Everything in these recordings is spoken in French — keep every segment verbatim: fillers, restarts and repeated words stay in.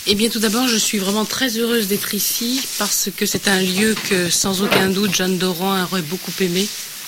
Eh bien, tout d'abord, je suis vraiment très heureuse d'être ici parce que c'est un lieu que, sans aucun doute, Jeanne de Rouen aurait beaucoup aimé.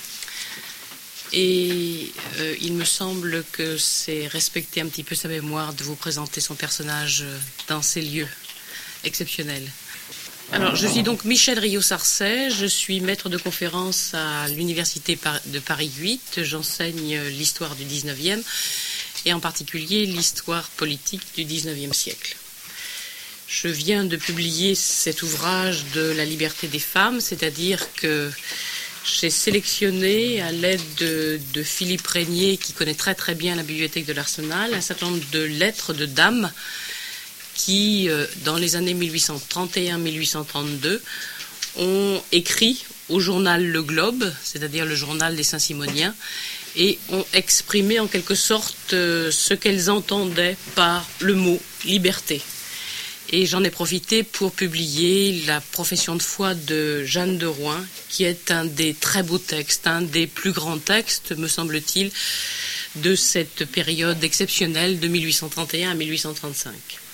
Et euh, il me semble que c'est respecter un petit peu sa mémoire de vous présenter son personnage dans ces lieux exceptionnels. Alors, je suis donc Michèle Riot-Sarcey, je suis maître de conférence à l'Université de Paris huit. J'enseigne l'histoire du dix-neuvième et en particulier l'histoire politique du dix-neuvième siècle. Je viens de publier cet ouvrage de la liberté des femmes, c'est-à-dire que j'ai sélectionné, à l'aide de, de Philippe Régnier, qui connaît très très bien la bibliothèque de l'Arsenal, un certain nombre de lettres de dames qui, euh, dans les années mille huit cent trente et un à mille huit cent trente-deux, ont écrit au journal Le Globe, c'est-à-dire le journal des Saint-Simoniens, et ont exprimé en quelque sorte euh, ce qu'elles entendaient par le mot liberté. Et j'en ai profité pour publier la profession de foi de Jeanne de Rouen, qui est un des très beaux textes, un des plus grands textes, me semble-t-il, de cette période exceptionnelle de mille huit cent trente et un à mille huit cent trente-cinq.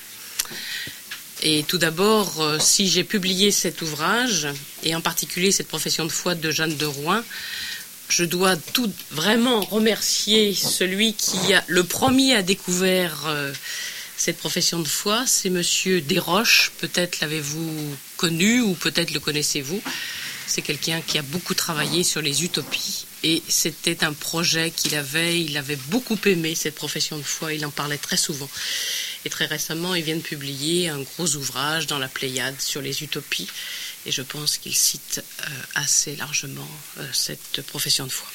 Et tout d'abord, euh, si j'ai publié cet ouvrage, et en particulier cette profession de foi de Jeanne de Rouen, je dois tout vraiment remercier celui qui a le premier a découvert euh, cette profession de foi, c'est Monsieur Desroches. Peut-être l'avez-vous connu ou peut-être le connaissez-vous. C'est quelqu'un qui a beaucoup travaillé sur les utopies et c'était un projet qu'il avait, il avait beaucoup aimé cette profession de foi, il en parlait très souvent. Et très récemment, il vient de publier un gros ouvrage dans la Pléiade sur les utopies et je pense qu'il cite euh, assez largement euh, cette profession de foi.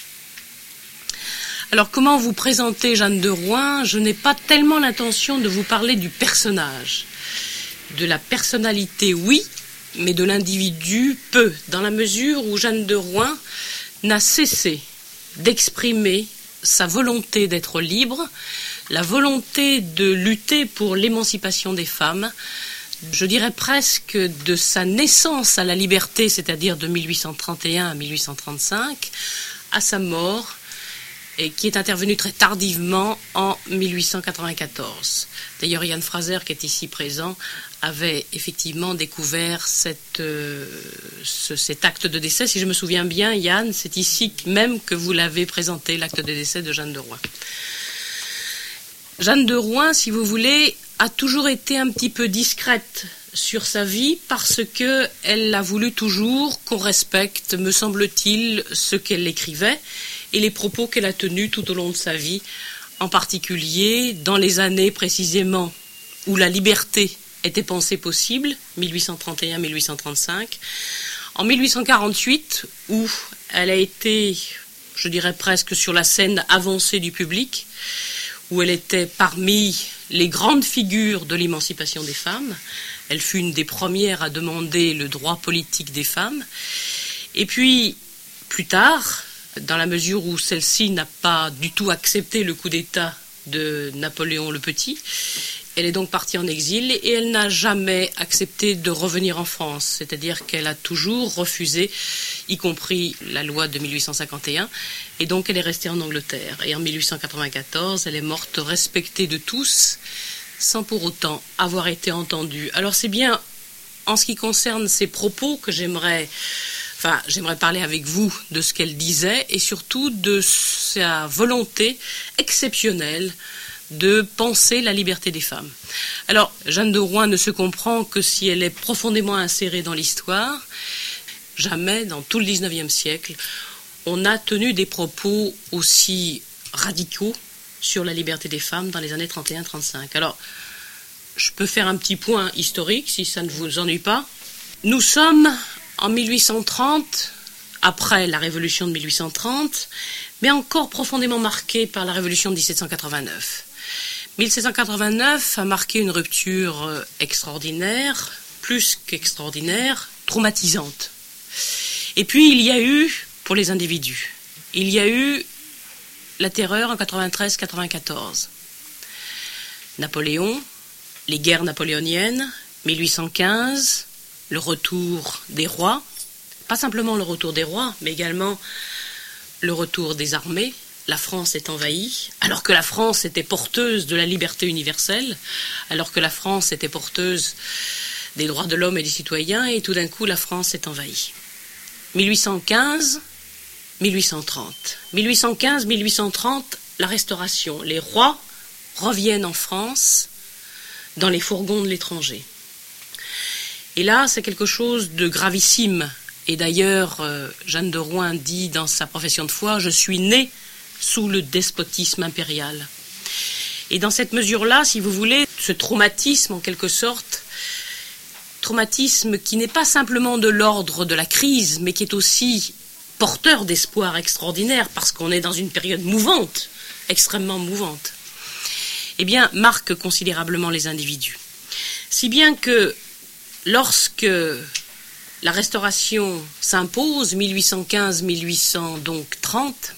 Alors, comment vous présenter Jeanne de Rouen? Je n'ai pas tellement l'intention de vous parler du personnage. De la personnalité, oui, mais de l'individu, peu, dans la mesure où Jeanne de Rouen n'a cessé d'exprimer sa volonté d'être libre, la volonté de lutter pour l'émancipation des femmes, je dirais presque de sa naissance à la liberté, c'est-à-dire de mille huit cent trente et un à mille huit cent trente-cinq, à sa mort, et qui est intervenu très tardivement en mille huit cent quatre-vingt-quatorze. D'ailleurs, Yann Fraser, qui est ici présent, avait effectivement découvert cette, euh, ce, cet acte de décès. Si je me souviens bien, Yann, c'est ici même que vous l'avez présenté, l'acte de décès de Jeanne de Rouen. Jeanne de Rouen, si vous voulez, a toujours été un petit peu discrète sur sa vie parce qu'elle a voulu toujours qu'on respecte, me semble-t-il, ce qu'elle écrivait et les propos qu'elle a tenus tout au long de sa vie, en particulier dans les années précisément où la liberté était pensée possible, mille huit cent trente et un à mille huit cent trente-cinq, en mille huit cent quarante-huit, où elle a été, je dirais presque sur la scène avancée du public, où elle était parmi les grandes figures de l'émancipation des femmes. Elle fut une des premières à demander le droit politique des femmes. Et puis, plus tard, dans la mesure où celle-ci n'a pas du tout accepté le coup d'État de Napoléon le Petit, elle est donc partie en exil et elle n'a jamais accepté de revenir en France, c'est-à-dire qu'elle a toujours refusé, y compris la loi de mille huit cent cinquante et un, et donc elle est restée en Angleterre. Et en mille huit cent quatre-vingt-quatorze, elle est morte respectée de tous, sans pour autant avoir été entendue. Alors c'est bien en ce qui concerne ses propos que j'aimerais... Enfin, j'aimerais parler avec vous de ce qu'elle disait et surtout de sa volonté exceptionnelle de penser la liberté des femmes. Alors, Jeanne de Rouen ne se comprend que si elle est profondément insérée dans l'histoire. Jamais, dans tout le dix-neuvième siècle, on a tenu des propos aussi radicaux sur la liberté des femmes dans les années trente et un trente-cinq. Alors, je peux faire un petit point historique, si ça ne vous ennuie pas. Nous sommes en mille huit cent trente, après la Révolution de mille huit cent trente, mais encore profondément marquée par la Révolution de dix-sept cent quatre-vingt-neuf. mille sept cent quatre-vingt-neuf a marqué une rupture extraordinaire, plus qu'extraordinaire, traumatisante. Et puis il y a eu, pour les individus, il y a eu la terreur en quatre-vingt-treize quatre-vingt-quatorze. Napoléon, les guerres napoléoniennes, mille huit cent quinze, le retour des rois, pas simplement le retour des rois, mais également le retour des armées, la France est envahie, alors que la France était porteuse de la liberté universelle, alors que la France était porteuse des droits de l'homme et des citoyens, et tout d'un coup la France est envahie. mille huit cent quinze, mille huit cent trente. mille huit cent quinze, mille huit cent trente, la Restauration. Les rois reviennent en France dans les fourgons de l'étranger. Et là, c'est quelque chose de gravissime. Et d'ailleurs, euh, Jeanne de Rouen dit dans sa profession de foi, « Je suis née sous le despotisme impérial ». Et dans cette mesure-là, si vous voulez, ce traumatisme, en quelque sorte, traumatisme qui n'est pas simplement de l'ordre de la crise, mais qui est aussi porteur d'espoir extraordinaire, parce qu'on est dans une période mouvante, extrêmement mouvante, eh bien, marque considérablement les individus. Si bien que lorsque la Restauration s'impose, mille huit cent quinze mille huit cent trente,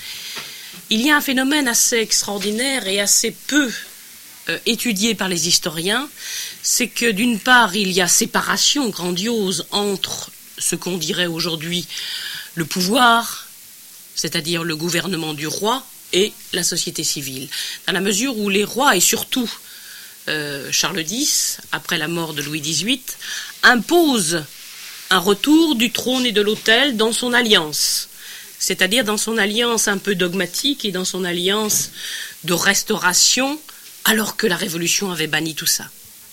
il y a un phénomène assez extraordinaire et assez peu euh, étudié par les historiens, c'est que d'une part, il y a séparation grandiose entre ce qu'on dirait aujourd'hui le pouvoir, c'est-à-dire le gouvernement du roi, et la société civile, dans la mesure où les rois, et surtout euh, Charles X, après la mort de Louis dix-huit, imposent un retour du trône et de l'autel dans son alliance, c'est-à-dire dans son alliance un peu dogmatique et dans son alliance de restauration, alors que la Révolution avait banni tout ça.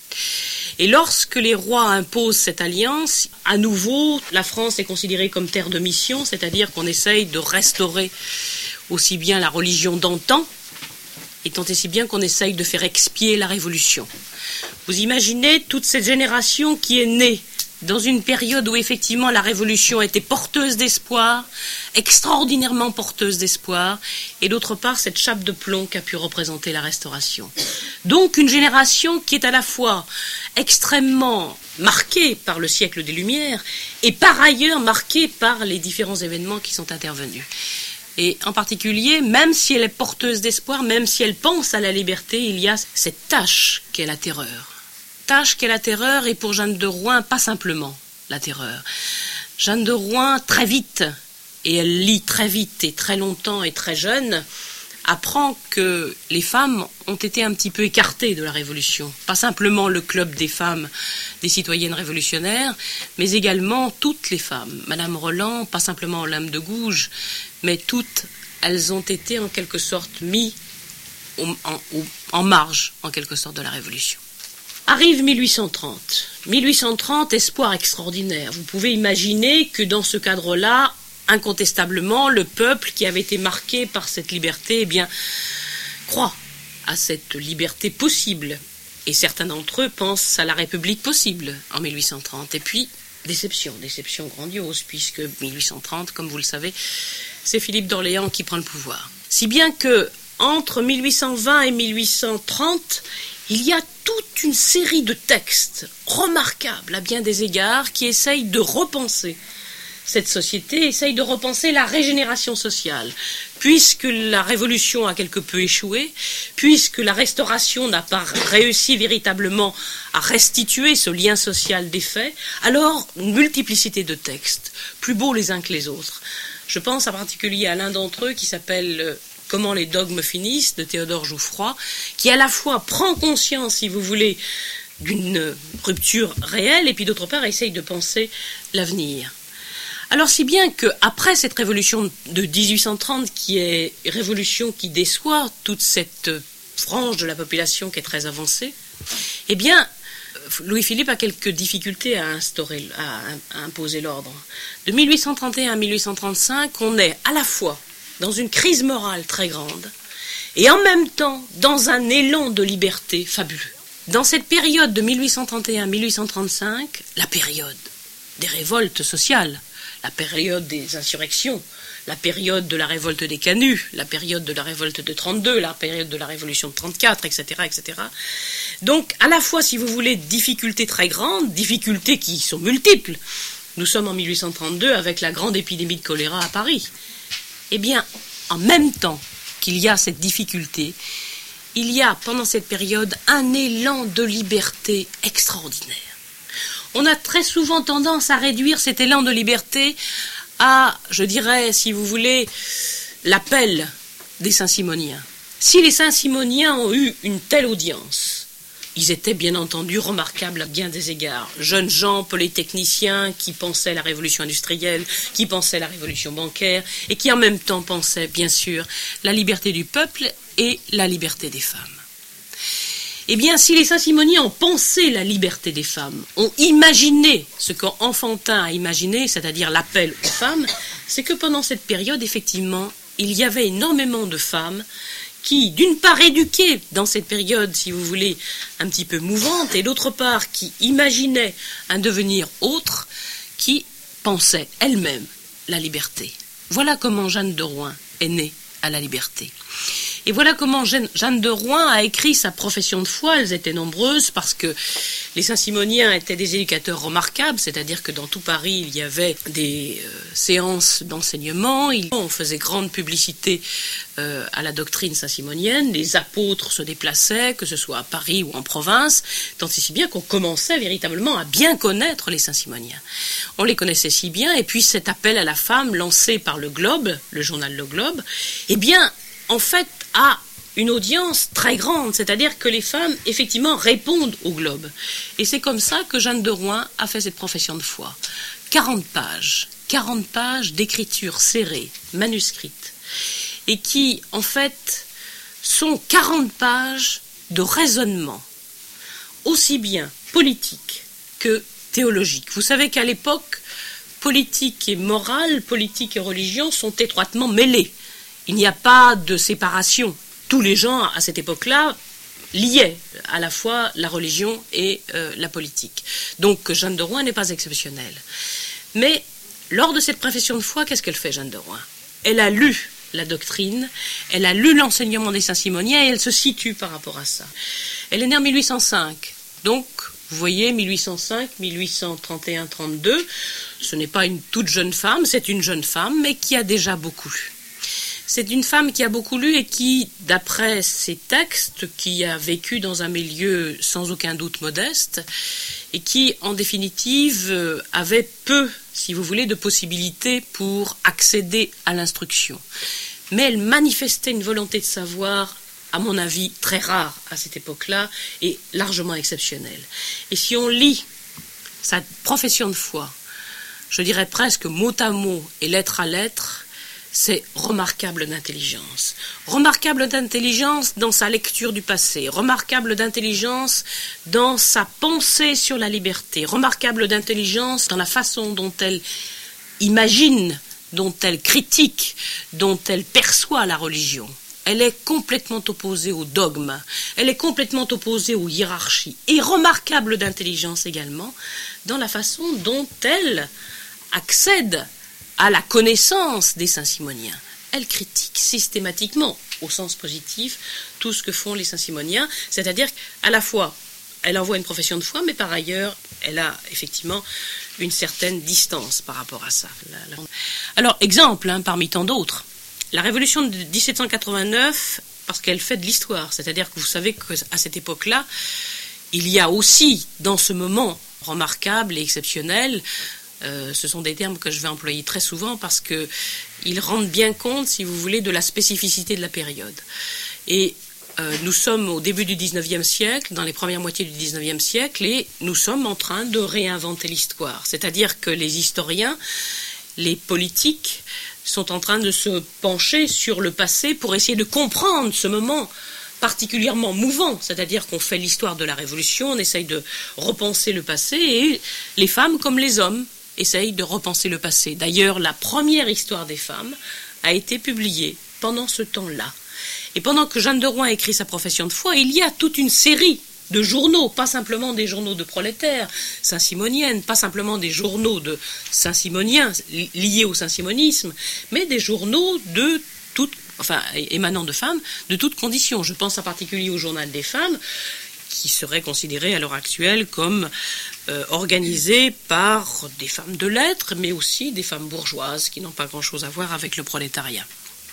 Et lorsque les rois imposent cette alliance, à nouveau, la France est considérée comme terre de mission, c'est-à-dire qu'on essaye de restaurer aussi bien la religion d'antan, et tant et si bien qu'on essaye de faire expier la Révolution. Vous imaginez toute cette génération qui est née dans une période où effectivement la Révolution était porteuse d'espoir, extraordinairement porteuse d'espoir, et d'autre part cette chape de plomb qu'a pu représenter la Restauration. Donc une génération qui est à la fois extrêmement marquée par le siècle des Lumières, et par ailleurs marquée par les différents événements qui sont intervenus. Et en particulier, même si elle est porteuse d'espoir, même si elle pense à la liberté, il y a cette tâche qu'est la terreur. Tâche qu'est la terreur, et pour Jeanne de Rouen, pas simplement la terreur. Jeanne de Rouen, très vite, et elle lit très vite et très longtemps et très jeune, apprend que les femmes ont été un petit peu écartées de la Révolution. Pas simplement le club des femmes, des citoyennes révolutionnaires, mais également toutes les femmes. Madame Roland, pas simplement Olympe de Gouges, mais toutes, elles ont été en quelque sorte mises en, en, en marge, en quelque sorte, de la Révolution. Arrive mille huit cent trente. mille huit cent trente, espoir extraordinaire. Vous pouvez imaginer que dans ce cadre-là, incontestablement, le peuple qui avait été marqué par cette liberté, eh bien, croit à cette liberté possible. Et certains d'entre eux pensent à la République possible en mille huit cent trente. Et puis, déception, déception grandiose, puisque mille huit cent trente, comme vous le savez, c'est Philippe d'Orléans qui prend le pouvoir. Si bien que, entre mille huit cent vingt et mille huit cent trente, il y a toute une série de textes remarquables à bien des égards qui essayent de repenser cette société, essayent de repenser la régénération sociale. Puisque la Révolution a quelque peu échoué, puisque la Restauration n'a pas réussi véritablement à restituer ce lien social des faits, alors une multiplicité de textes, plus beaux les uns que les autres. Je pense en particulier à l'un d'entre eux qui s'appelle « Comment les dogmes finissent » de Théodore Jouffroy, qui à la fois prend conscience, si vous voulez, d'une rupture réelle, et puis d'autre part essaye de penser l'avenir. Alors si bien qu'après cette révolution de dix-huit cent trente, qui est une révolution qui déçoit toute cette frange de la population qui est très avancée, eh bien, Louis-Philippe a quelques difficultés à, instaurer, à, à imposer l'ordre. De mille huit cent trente et un à mille huit cent trente-cinq, on est à la fois dans une crise morale très grande et en même temps dans un élan de liberté fabuleux. Dans cette période de mille huit cent trente et un à mille huit cent trente-cinq, la période des révoltes sociales, la période des insurrections, la période de la révolte des Canuts, la période de la révolte de trente-deux, la période de la révolution de trente-quatre, et cetera, et cetera. Donc, à la fois, si vous voulez, difficultés très grandes, difficultés qui sont multiples. Nous sommes en mille huit cent trente-deux avec la grande épidémie de choléra à Paris. Eh bien, en même temps qu'il y a cette difficulté, il y a, pendant cette période, un élan de liberté extraordinaire. On a très souvent tendance à réduire cet élan de liberté à, je dirais, si vous voulez, l'appel des Saint-Simoniens. Si les Saint-Simoniens ont eu une telle audience, ils étaient bien entendu remarquables à bien des égards. Jeunes gens polytechniciens qui pensaient à la révolution industrielle, qui pensaient à la révolution bancaire, et qui en même temps pensaient, bien sûr, la liberté du peuple et la liberté des femmes. Eh bien, si les Saint-Simoniens ont pensé la liberté des femmes, ont imaginé ce qu'Enfantin a imaginé, c'est-à-dire l'appel aux femmes, c'est que pendant cette période, effectivement, il y avait énormément de femmes qui, d'une part, éduquées dans cette période, si vous voulez, un petit peu mouvante, et d'autre part, qui imaginaient un devenir autre, qui pensaient elles-mêmes la liberté. Voilà comment Jeanne de Rouen est née à la liberté. Et voilà comment Jeanne de Rouen a écrit sa profession de foi. Elles étaient nombreuses parce que les Saint-Simoniens étaient des éducateurs remarquables, c'est-à-dire que dans tout Paris, il y avait des euh, séances d'enseignement. On faisait grande publicité euh, à la doctrine saint-simonienne. Les apôtres se déplaçaient, que ce soit à Paris ou en province, tant et si bien qu'on commençait véritablement à bien connaître les Saint-Simoniens. On les connaissait si bien, et puis cet appel à la femme lancé par le Globe, le journal Le Globe, eh bien, en fait, a une audience très grande, c'est-à-dire que les femmes, effectivement, répondent au Globe. Et c'est comme ça que Jeanne de Rouen a fait cette profession de foi. quarante pages, quarante pages d'écriture serrée, manuscrite, et qui, en fait, sont quarante pages de raisonnement, aussi bien politique que théologique. Vous savez qu'à l'époque, politique et morale, politique et religion sont étroitement mêlées. Il n'y a pas de séparation. Tous les gens, à cette époque-là, liaient à la fois la religion et euh, la politique. Donc, Jeanne de Rouen n'est pas exceptionnelle. Mais, lors de cette profession de foi, qu'est-ce qu'elle fait, Jeanne de Rouen? Elle a lu la doctrine, elle a lu l'enseignement des Saint-Simoniens et elle se situe par rapport à ça. Elle est née en mille huit cent cinq. Donc, vous voyez, mille huit cent cinq, mille huit cent trente et un trente-deux, ce n'est pas une toute jeune femme, c'est une jeune femme, mais qui a déjà beaucoup lu. C'est une femme qui a beaucoup lu et qui, d'après ses textes, qui a vécu dans un milieu sans aucun doute modeste, et qui, en définitive, avait peu, si vous voulez, de possibilités pour accéder à l'instruction. Mais elle manifestait une volonté de savoir, à mon avis, très rare à cette époque-là, et largement exceptionnelle. Et si on lit sa profession de foi, je dirais presque mot à mot et lettre à lettre, c'est remarquable d'intelligence. Remarquable d'intelligence dans sa lecture du passé, remarquable d'intelligence dans sa pensée sur la liberté, remarquable d'intelligence dans la façon dont elle imagine, dont elle critique, dont elle perçoit la religion. Elle est complètement opposée au dogme, elle est complètement opposée aux hiérarchies, et remarquable d'intelligence également dans la façon dont elle accède à la connaissance des Saint-Simoniens. Elle critique systématiquement, au sens positif, tout ce que font les Saint-Simoniens, c'est-à-dire qu'à la fois, elle envoie une profession de foi, mais par ailleurs, elle a effectivement une certaine distance par rapport à ça. Alors, exemple, hein, parmi tant d'autres, la Révolution de dix-sept cent quatre-vingt-neuf, parce qu'elle fait de l'histoire, c'est-à-dire que vous savez qu'à cette époque-là, il y a aussi, dans ce moment remarquable et exceptionnel, Euh, ce sont des termes que je vais employer très souvent parce qu'ils rendent bien compte, si vous voulez, de la spécificité de la période. Et euh, nous sommes au début du dix-neuvième siècle, dans les premières moitiés du dix-neuvième siècle, et nous sommes en train de réinventer l'histoire. C'est-à-dire que les historiens, les politiques, sont en train de se pencher sur le passé pour essayer de comprendre ce moment particulièrement mouvant, c'est-à-dire qu'on fait l'histoire de la Révolution, on essaye de repenser le passé, et les femmes comme les hommes essaye de repenser le passé. D'ailleurs, la première histoire des femmes a été publiée pendant ce temps-là. Et pendant que Jeanne de Rouen écrit sa profession de foi, il y a toute une série de journaux, pas simplement des journaux de prolétaires saint-simoniennes, pas simplement des journaux de saint-simoniens liés au saint-simonisme, mais des journaux de toutes, enfin, émanant de femmes, de toutes conditions. Je pense en particulier au Journal des femmes, qui serait considéré à l'heure actuelle comme euh, organisé par des femmes de lettres, mais aussi des femmes bourgeoises qui n'ont pas grand-chose à voir avec le prolétariat.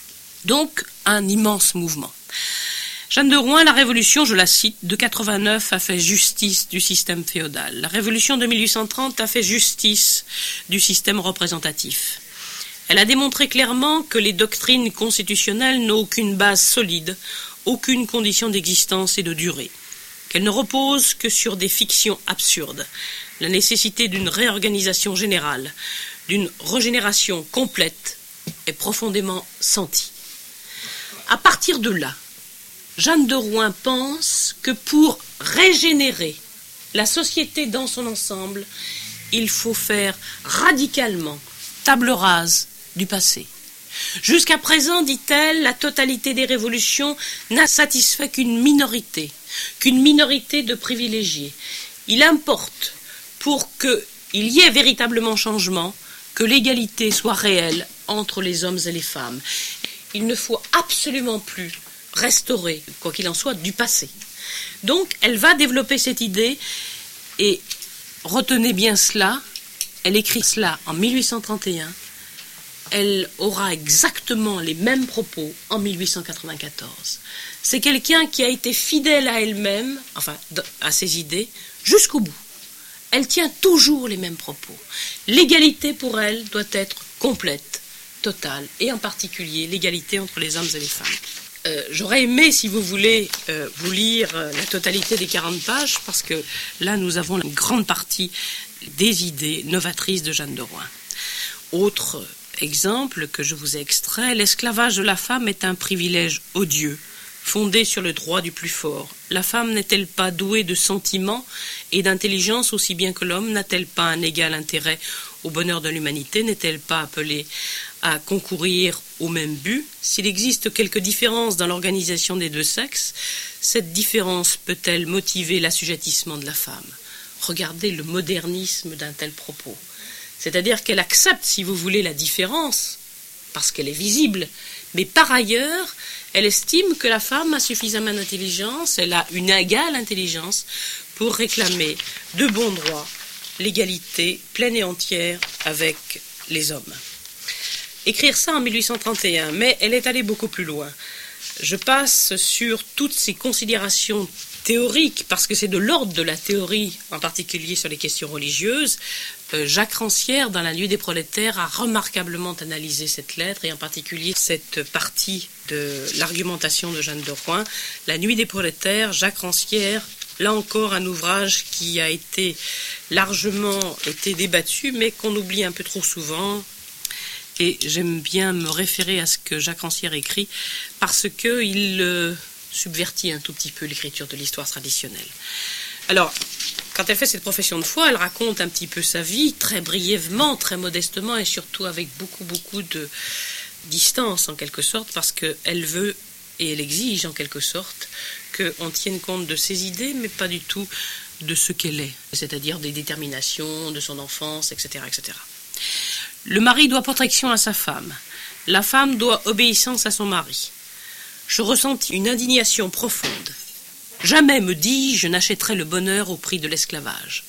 Donc, un immense mouvement. Jeanne de Rouen, la Révolution, je la cite, de quatre-vingt-neuf a fait justice du système féodal. La Révolution de mille huit cent trente a fait justice du système représentatif. Elle a démontré clairement que les doctrines constitutionnelles n'ont aucune base solide, aucune condition d'existence et de durée, qu'elles ne reposent que sur des fictions absurdes, la nécessité d'une réorganisation générale, d'une régénération complète est profondément sentie. À partir de là, Jeanne de Rouen pense que pour régénérer la société dans son ensemble, il faut faire radicalement table rase du passé. Jusqu'à présent, dit-elle, la totalité des révolutions n'a satisfait qu'une minorité, qu'une minorité de privilégiés. Il importe, pour qu'il y ait véritablement changement, que l'égalité soit réelle entre les hommes et les femmes. Il ne faut absolument plus restaurer, quoi qu'il en soit, du passé. Donc, elle va développer cette idée, et retenez bien cela, elle écrit cela en mille huit cent trente et un, elle aura exactement les mêmes propos en mille huit cent quatre-vingt-quatorze. C'est quelqu'un qui a été fidèle à elle-même, enfin à ses idées, jusqu'au bout. Elle tient toujours les mêmes propos. L'égalité pour elle doit être complète, totale, et en particulier l'égalité entre les hommes et les femmes. Euh, j'aurais aimé, si vous voulez, euh, vous lire euh, la totalité des quarante pages, parce que là, nous avons une grande partie des idées novatrices de Jeanne de Rouen. Autre exemple que je vous ai extrait, l'esclavage de la femme est un privilège odieux, fondé sur le droit du plus fort. La femme n'est-elle pas douée de sentiments et d'intelligence aussi bien que l'homme? N'a-t-elle pas un égal intérêt au bonheur de l'humanité? N'est-elle pas appelée à concourir au même but? S'il existe quelques différences dans l'organisation des deux sexes, cette différence peut-elle motiver l'assujettissement de la femme? Regardez le modernisme d'un tel propos. C'est-à-dire qu'elle accepte, si vous voulez, la différence, parce qu'elle est visible, mais par ailleurs, elle estime que la femme a suffisamment d'intelligence, elle a une égale intelligence pour réclamer de bon droit l'égalité pleine et entière avec les hommes. Écrire ça en mille huit cent trente et un, mais elle est allée beaucoup plus loin. Je passe sur toutes ces considérations théoriques, parce que c'est de l'ordre de la théorie, en particulier sur les questions religieuses. Euh, Jacques Rancière, dans La Nuit des prolétaires, a remarquablement analysé cette lettre, et en particulier cette partie de l'argumentation de Jeanne de Rouen. La Nuit des prolétaires, Jacques Rancière, là encore un ouvrage qui a été largement été débattu, mais qu'on oublie un peu trop souvent. Et j'aime bien me référer à ce que Jacques Rancière écrit, parce qu'il euh, subvertit un tout petit peu l'écriture de l'histoire traditionnelle. Alors, quand elle fait cette profession de foi, elle raconte un petit peu sa vie, très brièvement, très modestement, et surtout avec beaucoup, beaucoup de distance, en quelque sorte, parce qu'elle veut, et elle exige, en quelque sorte, qu'on tienne compte de ses idées, mais pas du tout de ce qu'elle est, c'est-à-dire des déterminations, de son enfance, et cetera, et cetera. Le mari doit protection à sa femme. La femme doit obéissance à son mari. Je ressentis une indignation profonde. Jamais, me dis-je, je n'achèterai le bonheur au prix de l'esclavage.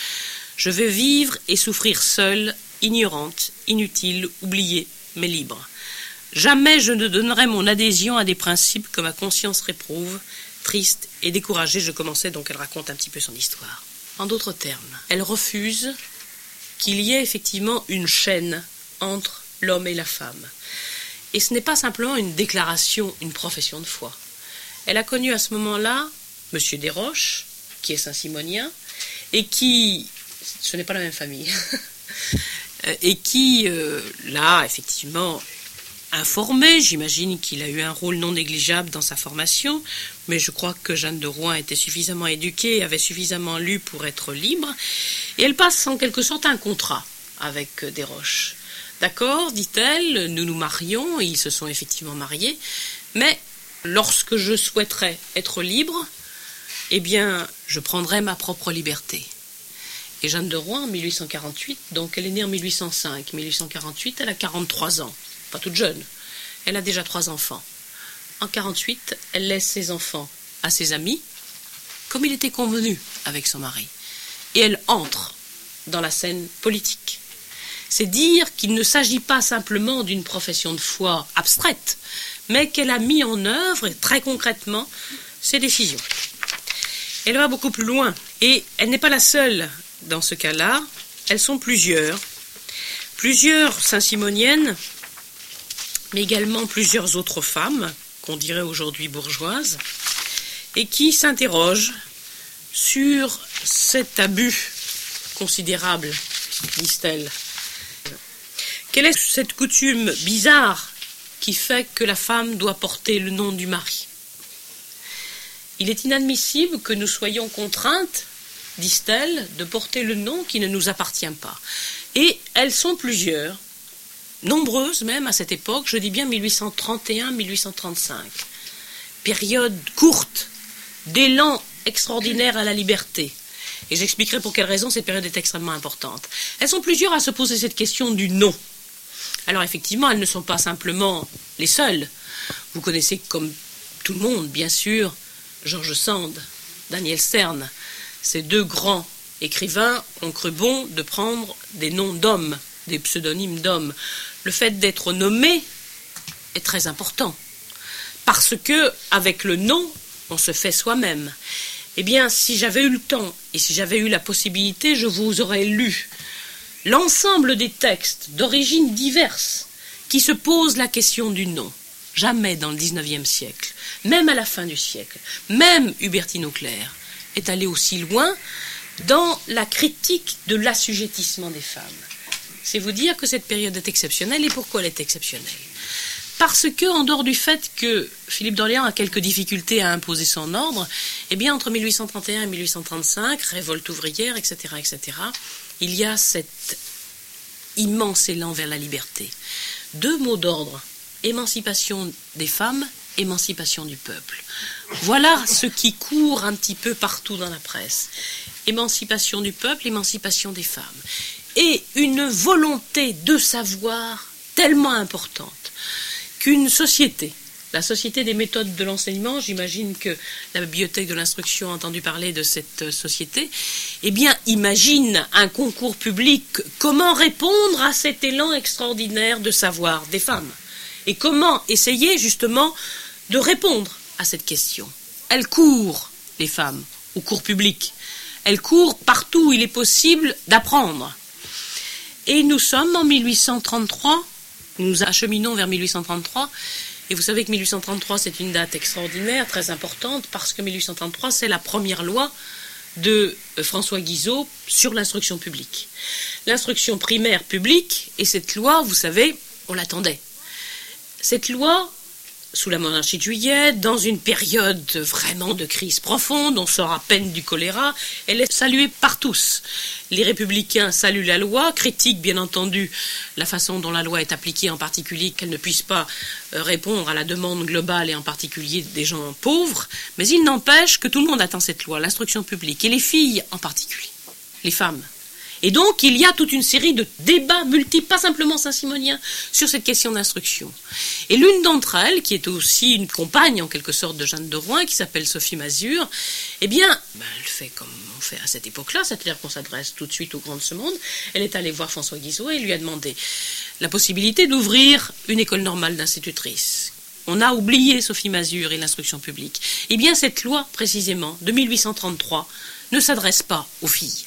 Je veux vivre et souffrir seule, ignorante, inutile, oubliée, mais libre. Jamais je ne donnerai mon adhésion à des principes que ma conscience réprouve, triste et découragée. Je commençais, donc elle raconte un petit peu son histoire. En d'autres termes, elle refuse qu'il y ait effectivement une chaîne entre l'homme et la femme. Et ce n'est pas simplement une déclaration, une profession de foi. Elle a connu à ce moment-là Monsieur Desroches, qui est saint-simonien, et qui, ce n'est pas la même famille, et qui euh, l'a effectivement informé. J'imagine qu'il a eu un rôle non négligeable dans sa formation, mais je crois que Jeanne de Rouen était suffisamment éduquée, avait suffisamment lu pour être libre, et elle passe en quelque sorte un contrat avec Desroches. D'accord, dit-elle, nous nous marions, et ils se sont effectivement mariés, mais lorsque je souhaiterais être libre, eh bien, je prendrai ma propre liberté. Et Jeanne de Rouen, en mille huit cent quarante-huit, donc elle est née en mille huit cent cinq, mille huit cent quarante-huit, elle a quarante-trois ans, pas toute jeune, elle a déjà trois enfants. En quarante-huit, elle laisse ses enfants à ses amis, comme il était convenu avec son mari, et elle entre dans la scène politique. C'est dire qu'il ne s'agit pas simplement d'une profession de foi abstraite, mais qu'elle a mis en œuvre, très concrètement, ses décisions. Elle va beaucoup plus loin, et elle n'est pas la seule dans ce cas-là, elles sont plusieurs, Plusieurs saint-simoniennes, mais également plusieurs autres femmes, qu'on dirait aujourd'hui bourgeoises, et qui s'interrogent sur cet abus considérable, disent-elles. Quelle est cette coutume bizarre qui fait que la femme doit porter le nom du mari? Il est inadmissible que nous soyons contraintes, disent-elles, de porter le nom qui ne nous appartient pas. Et elles sont plusieurs, nombreuses même à cette époque, je dis bien mille huit cent trente et un à mille huit cent trente-cinq. Période courte, d'élan extraordinaire à la liberté. Et j'expliquerai pour quelle raison cette période est extrêmement importante. Elles sont plusieurs à se poser cette question du nom. Alors effectivement, elles ne sont pas simplement les seules. Vous connaissez comme tout le monde, bien sûr, George Sand, Daniel Stern. Ces deux grands écrivains ont cru bon de prendre des noms d'hommes, des pseudonymes d'hommes. Le fait d'être nommé est très important, parce que avec le nom, on se fait soi-même. Eh bien, si j'avais eu le temps et si j'avais eu la possibilité, je vous aurais lu l'ensemble des textes d'origines diverses qui se posent la question du nom. Jamais dans le dix-neuvième siècle, même à la fin du siècle, même Hubertine Auclair est allé aussi loin dans la critique de l'assujettissement des femmes. C'est vous dire que cette période est exceptionnelle. Et pourquoi elle est exceptionnelle? Parce que, en dehors du fait que Philippe d'Orléans a quelques difficultés à imposer son ordre, eh bien, entre mille huit cent trente et un et mille huit cent trente-cinq, révolte ouvrière, et cetera, et cetera, il y a cet immense élan vers la liberté. Deux mots d'ordre: émancipation des femmes, émancipation du peuple. Voilà ce qui court un petit peu partout dans la presse. Émancipation du peuple, émancipation des femmes. Et une volonté de savoir tellement importante qu'une société, la société des méthodes de l'enseignement, j'imagine que la bibliothèque de l'instruction a entendu parler de cette société, eh bien, imagine un concours public, comment répondre à cet élan extraordinaire de savoir des femmes. Et comment essayer justement de répondre à cette question. Elles courent, les femmes, au cours public. Elles courent partout où il est possible d'apprendre. Et nous sommes en mille huit cent trente-trois, nous acheminons vers mille huit cent trente-trois, et vous savez que mille huit cent trente-trois c'est une date extraordinaire, très importante, parce que mille huit cent trente-trois c'est la première loi de François Guizot sur l'instruction publique. L'instruction primaire publique, et cette loi, vous savez, on l'attendait. Cette loi, sous la monarchie de Juillet, dans une période vraiment de crise profonde, on sort à peine du choléra, elle est saluée par tous. Les républicains saluent la loi, critiquent bien entendu la façon dont la loi est appliquée, en particulier qu'elle ne puisse pas répondre à la demande globale et en particulier des gens pauvres, mais il n'empêche que tout le monde attend cette loi, l'instruction publique, et les filles en particulier, les femmes. Et donc, il y a toute une série de débats multiples, pas simplement saint-simoniens, sur cette question d'instruction. Et l'une d'entre elles, qui est aussi une compagne, en quelque sorte, de Jeanne de Rouen, qui s'appelle Sophie Mazure, eh bien, ben, elle fait comme on fait à cette époque-là, c'est-à-dire qu'on s'adresse tout de suite au grand de ce monde. Elle est allée voir François Guizot et lui a demandé la possibilité d'ouvrir une école normale d'institutrice. On a oublié Sophie Mazure et l'instruction publique. Eh bien, cette loi, précisément, de mille huit cent trente-trois, ne s'adresse pas aux filles.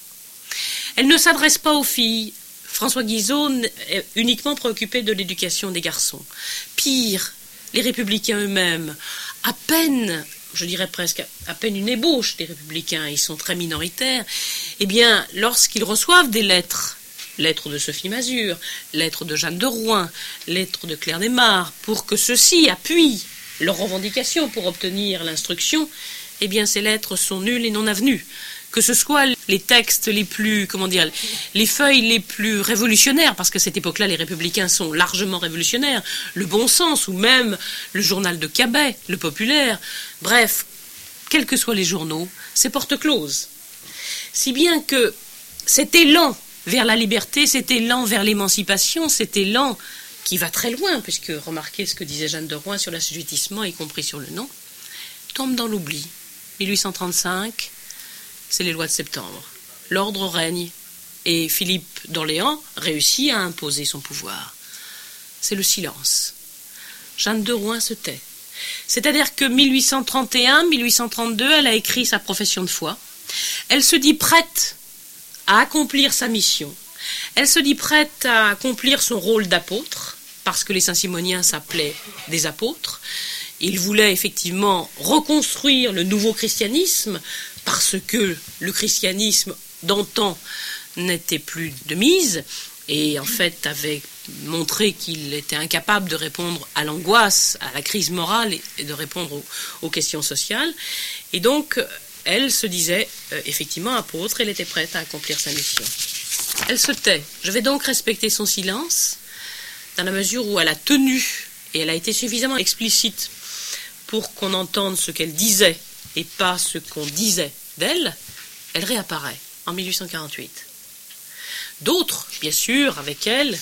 Elle ne s'adresse pas aux filles. François Guizot est uniquement préoccupé de l'éducation des garçons. Pire, les républicains eux-mêmes, à peine, je dirais presque à peine une ébauche des républicains, ils sont très minoritaires, eh bien, lorsqu'ils reçoivent des lettres, lettres de Sophie Mazure, lettres de Jeanne de Rouen, lettres de Claire Desmarres, pour que ceux-ci appuient leurs revendications pour obtenir l'instruction, eh bien, ces lettres sont nulles et non avenues. Que ce soit les textes les plus, comment dire, les feuilles les plus révolutionnaires, parce qu'à cette époque-là, les républicains sont largement révolutionnaires, le Bon Sens, ou même le journal de Cabet, le Populaire, bref, quels que soient les journaux, c'est porte close. Si bien que cet élan vers la liberté, cet élan vers l'émancipation, cet élan qui va très loin, puisque remarquez ce que disait Jeanne de Rouen sur l'assujettissement, y compris sur le nom, tombe dans l'oubli. mille huit cent trente-cinq, c'est les lois de septembre. L'ordre règne et Philippe d'Orléans réussit à imposer son pouvoir. C'est le silence. Jeanne de Rouen se tait. C'est-à-dire que mille huit cent trente et un, mille huit cent trente-deux, elle a écrit sa profession de foi. Elle se dit prête à accomplir sa mission. Elle se dit prête à accomplir son rôle d'apôtre, parce que les saint-simoniens s'appelaient des apôtres. Ils voulaient effectivement reconstruire le nouveau christianisme, parce que le christianisme d'antan n'était plus de mise, et en fait avait montré qu'il était incapable de répondre à l'angoisse, à la crise morale et de répondre aux, aux questions sociales. Et donc, elle se disait euh, effectivement apôtre, elle était prête à accomplir sa mission. Elle se tait. Je vais donc respecter son silence, dans la mesure où elle a tenu, et elle a été suffisamment explicite pour qu'on entende ce qu'elle disait, et pas ce qu'on disait d'elle. Elle réapparaît en mille huit cent quarante-huit. D'autres, bien sûr, avec elle,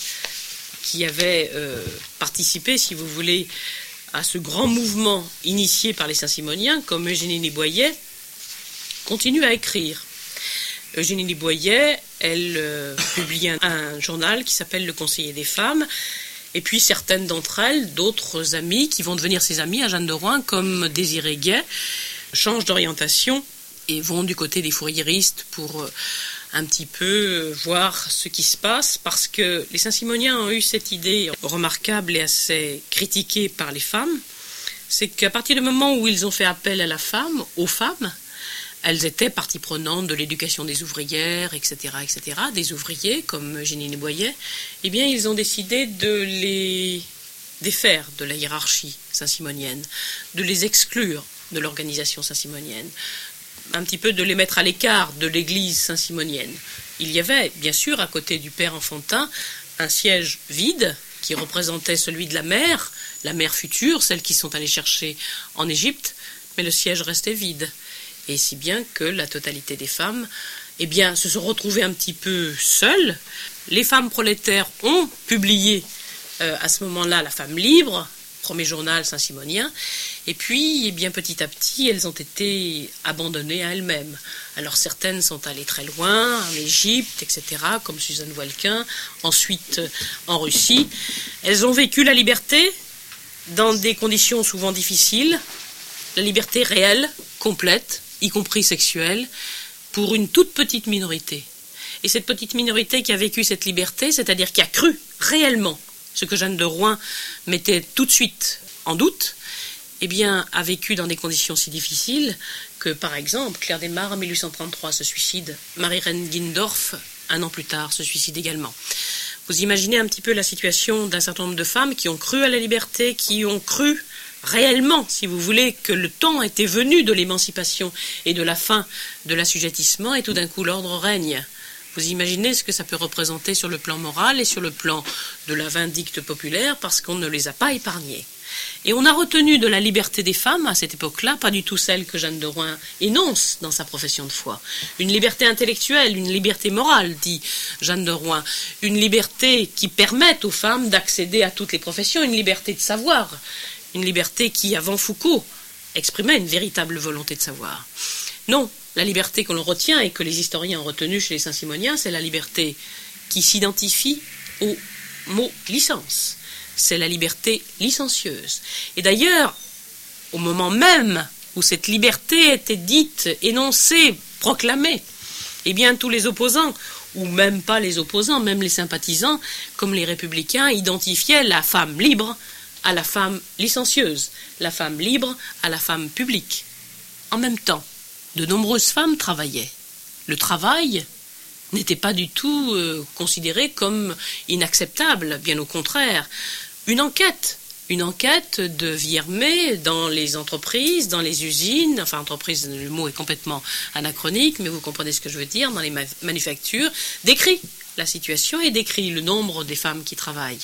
qui avaient euh, participé, si vous voulez, à ce grand mouvement initié par les Saint-Simoniens, comme Eugénie Boyer, continuent à écrire. Eugénie Boyer, elle euh, publie un, un journal qui s'appelle Le Conseiller des femmes, et puis certaines d'entre elles, d'autres amies, qui vont devenir ses amies à Jeanne de Rouen, comme Désirée Gay, changent d'orientation et vont du côté des fourriéristes pour euh, un petit peu voir ce qui se passe, parce que les Saint-Simoniens ont eu cette idée remarquable et assez critiquée par les femmes, c'est qu'à partir du moment où ils ont fait appel à la femme, aux femmes, elles étaient partie prenante de l'éducation des ouvrières, et cetera, et cetera, des ouvriers comme Eugénie Boyer, eh bien ils ont décidé de les défaire de la hiérarchie saint-simonienne, de les exclure de l'organisation saint-simonienne, un petit peu de les mettre à l'écart de l'église saint-simonienne. Il y avait, bien sûr, à côté du père Enfantin, un siège vide qui représentait celui de la mère, la mère future, celle qu'ils sont allés chercher en Égypte, mais le siège restait vide. Et si bien que la totalité des femmes, eh bien, se sont retrouvées un petit peu seules. Les femmes prolétaires ont publié euh, à ce moment-là La Femme libre, premier journal saint-simonien, et puis, eh bien, petit à petit, elles ont été abandonnées à elles-mêmes. Alors certaines sont allées très loin, en Égypte, et cetera, comme Suzanne Walquin, ensuite euh, en Russie. Elles ont vécu la liberté dans des conditions souvent difficiles, la liberté réelle, complète, y compris sexuelle, pour une toute petite minorité. Et cette petite minorité qui a vécu cette liberté, c'est-à-dire qui a cru réellement ce que Jeanne de Rouen mettait tout de suite en doute, eh bien, a vécu dans des conditions si difficiles que, par exemple, Claire Desmarres, en mille huit cent trente-trois, se suicide. Marie-Reine Guindorf, un an plus tard, se suicide également. Vous imaginez un petit peu la situation d'un certain nombre de femmes qui ont cru à la liberté, qui ont cru réellement, si vous voulez, que le temps était venu de l'émancipation et de la fin de l'assujettissement, et tout d'un coup l'ordre règne. Vous imaginez ce que ça peut représenter sur le plan moral et sur le plan de la vindicte populaire, parce qu'on ne les a pas épargnées. Et on a retenu de la liberté des femmes à cette époque-là, pas du tout celle que Jeanne de Rouen énonce dans sa profession de foi. Une liberté intellectuelle, une liberté morale, dit Jeanne de Rouen, une liberté qui permette aux femmes d'accéder à toutes les professions, une liberté de savoir, une liberté qui, avant Foucault, exprimait une véritable volonté de savoir. Non, la liberté que l'on retient et que les historiens ont retenu chez les Saint-Simoniens, c'est la liberté qui s'identifie au mot licence. C'est la liberté licencieuse. Et d'ailleurs, au moment même où cette liberté était dite, énoncée, proclamée, eh bien tous les opposants, ou même pas les opposants, même les sympathisants, comme les républicains, identifiaient la femme libre à la femme licencieuse, la femme libre à la femme publique. En même temps, de nombreuses femmes travaillaient. Le travail n'était pas du tout euh, considéré comme inacceptable, bien au contraire. Une enquête, une enquête de Viermet dans les entreprises, dans les usines, enfin entreprise, le mot est complètement anachronique, mais vous comprenez ce que je veux dire, dans les ma- manufactures, décrit la situation et décrit le nombre des femmes qui travaillent.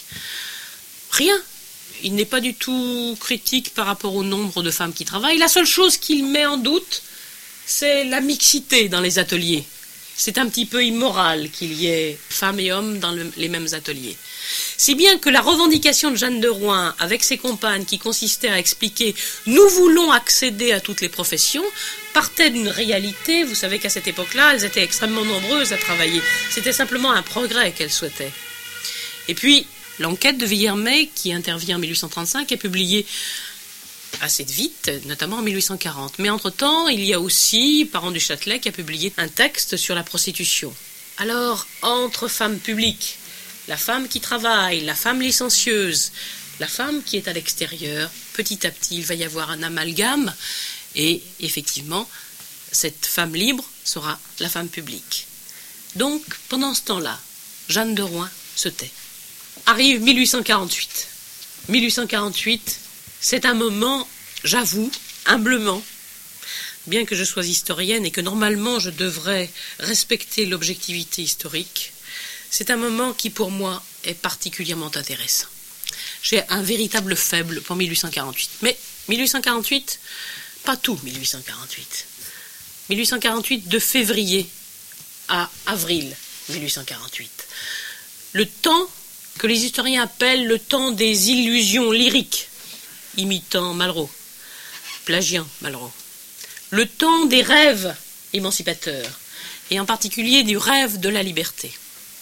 Rien. Il n'est pas du tout critique par rapport au nombre de femmes qui travaillent. La seule chose qu'il met en doute, c'est la mixité dans les ateliers. C'est un petit peu immoral qu'il y ait femmes et hommes dans le, les mêmes ateliers. Si bien que la revendication de Jeanne de Rouen avec ses compagnes, qui consistait à expliquer « nous voulons accéder à toutes les professions », partait d'une réalité. Vous savez qu'à cette époque-là, elles étaient extrêmement nombreuses à travailler. C'était simplement un progrès qu'elles souhaitaient. Et puis, l'enquête de Viermet, qui intervient en mille huit cent trente-cinq, est publiée assez vite, notamment en mille huit cent quarante. Mais entre-temps, il y a aussi Parent du Châtelet qui a publié un texte sur la prostitution. Alors, entre femmes publiques, la femme qui travaille, la femme licencieuse, la femme qui est à l'extérieur, petit à petit, il va y avoir un amalgame, et effectivement, cette femme libre sera la femme publique. Donc, pendant ce temps-là, Jeanne de Rouen se tait. Arrive mille huit cent quarante-huit. mille huit cent quarante-huit, c'est un moment, j'avoue, humblement, bien que je sois historienne et que normalement je devrais respecter l'objectivité historique, c'est un moment qui pour moi est particulièrement intéressant. J'ai un véritable faible pour mille huit cent quarante-huit. Mais mille huit cent quarante-huit, pas tout mille huit cent quarante-huit. mille huit cent quarante-huit de février à avril mille huit cent quarante-huit. Le temps que les historiens appellent le temps des illusions lyriques, imitant Malraux, plagiant Malraux. Le temps des rêves émancipateurs, et en particulier du rêve de la liberté.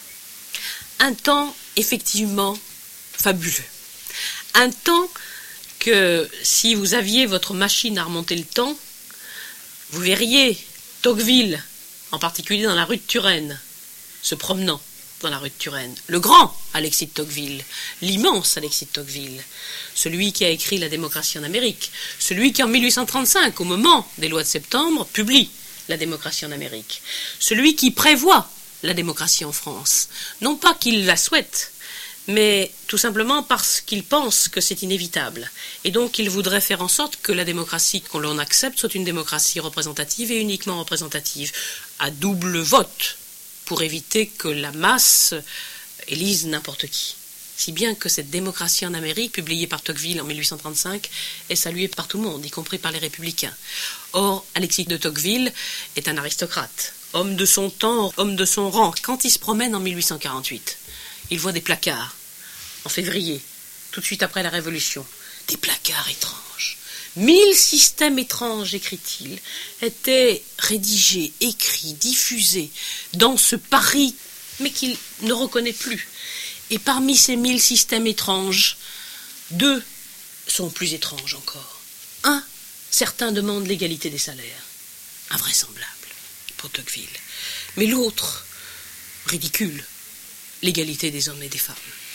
Un temps effectivement fabuleux. Un temps que, si vous aviez votre machine à remonter le temps, vous verriez Tocqueville, en particulier dans la rue de Turenne, se promenant dans la rue de Turenne. Le grand Alexis de Tocqueville, l'immense Alexis de Tocqueville, celui qui a écrit La démocratie en Amérique, celui qui en mille huit cent trente-cinq, au moment des lois de septembre, publie La démocratie en Amérique, celui qui prévoit la démocratie en France. Non pas qu'il la souhaite, mais tout simplement parce qu'il pense que c'est inévitable. Et donc il voudrait faire en sorte que la démocratie qu'on l'on accepte soit une démocratie représentative et uniquement représentative, à double vote, pour éviter que la masse élise n'importe qui. Si bien que cette démocratie en Amérique, publiée par Tocqueville en mille huit cent trente-cinq, est saluée par tout le monde, y compris par les républicains. Or, Alexis de Tocqueville est un aristocrate, homme de son temps, homme de son rang. Quand il se promène en mille huit cent quarante-huit, il voit des placards, en février, tout de suite après la Révolution, des placards étranges. Mille systèmes étranges, écrit-il, étaient rédigés, écrits, diffusés dans ce Paris, mais qu'il ne reconnaît plus. Et parmi ces mille systèmes étranges, deux sont plus étranges encore. Un, certains demandent l'égalité des salaires, invraisemblable pour Tocqueville. Mais l'autre, ridicule, l'égalité des hommes et des femmes.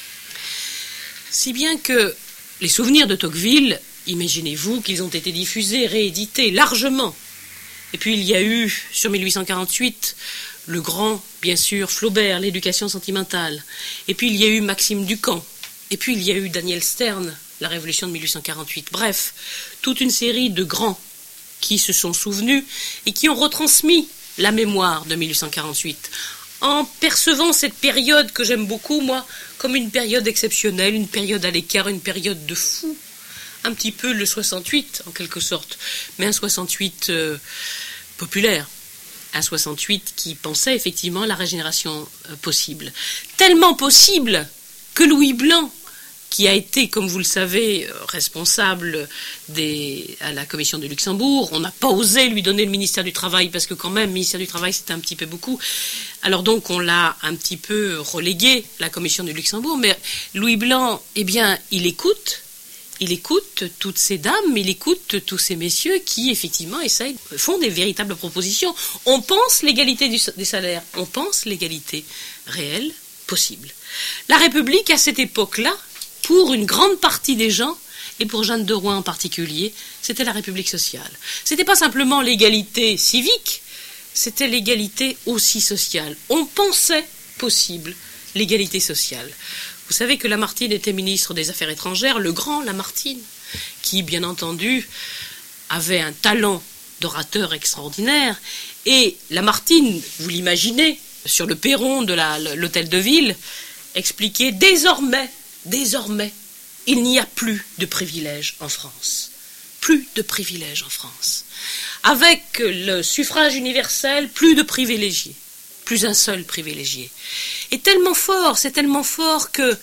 Si bien que les souvenirs de Tocqueville, imaginez-vous qu'ils ont été diffusés, réédités largement. Et puis il y a eu, sur mille huit cent quarante-huit, le grand, bien sûr, Flaubert, l'éducation sentimentale. Et puis il y a eu Maxime Ducamp. Et puis il y a eu Daniel Stern, la révolution de mille huit cent quarante-huit. Bref, toute une série de grands qui se sont souvenus et qui ont retransmis la mémoire de mille huit cent quarante-huit, en percevant cette période que j'aime beaucoup, moi, comme une période exceptionnelle, une période à l'écart, une période de fou. Un petit peu le soixante-huit, en quelque sorte, mais un soixante-huit euh, populaire. Un soixante-huit qui pensait effectivement à la régénération euh, possible. Tellement possible que Louis Blanc, qui a été, comme vous le savez, responsable des, à la commission de Luxembourg. On n'a pas osé lui donner le ministère du Travail, parce que quand même, le ministère du Travail, c'était un petit peu beaucoup. Alors donc, on l'a un petit peu relégué, la commission de Luxembourg. Mais Louis Blanc, eh bien, il écoute, il écoute toutes ces dames, il écoute tous ces messieurs qui, effectivement, essayent, font des véritables propositions. On pense l'égalité du, des salaires, on pense l'égalité réelle possible. La République, à cette époque-là, pour une grande partie des gens, et pour Jeanne de Rouen en particulier, c'était la République sociale. C'était pas simplement l'égalité civique, c'était l'égalité aussi sociale. On pensait possible l'égalité sociale. Vous savez que Lamartine était ministre des Affaires étrangères, le grand Lamartine, qui, bien entendu, avait un talent d'orateur extraordinaire. Et Lamartine, vous l'imaginez, sur le perron de la, l'hôtel de ville, expliquait désormais Désormais, il n'y a plus de privilèges en France. Plus de privilèges en France. Avec le suffrage universel, plus de privilégiés. Plus un seul privilégié. Et tellement fort, c'est tellement fort que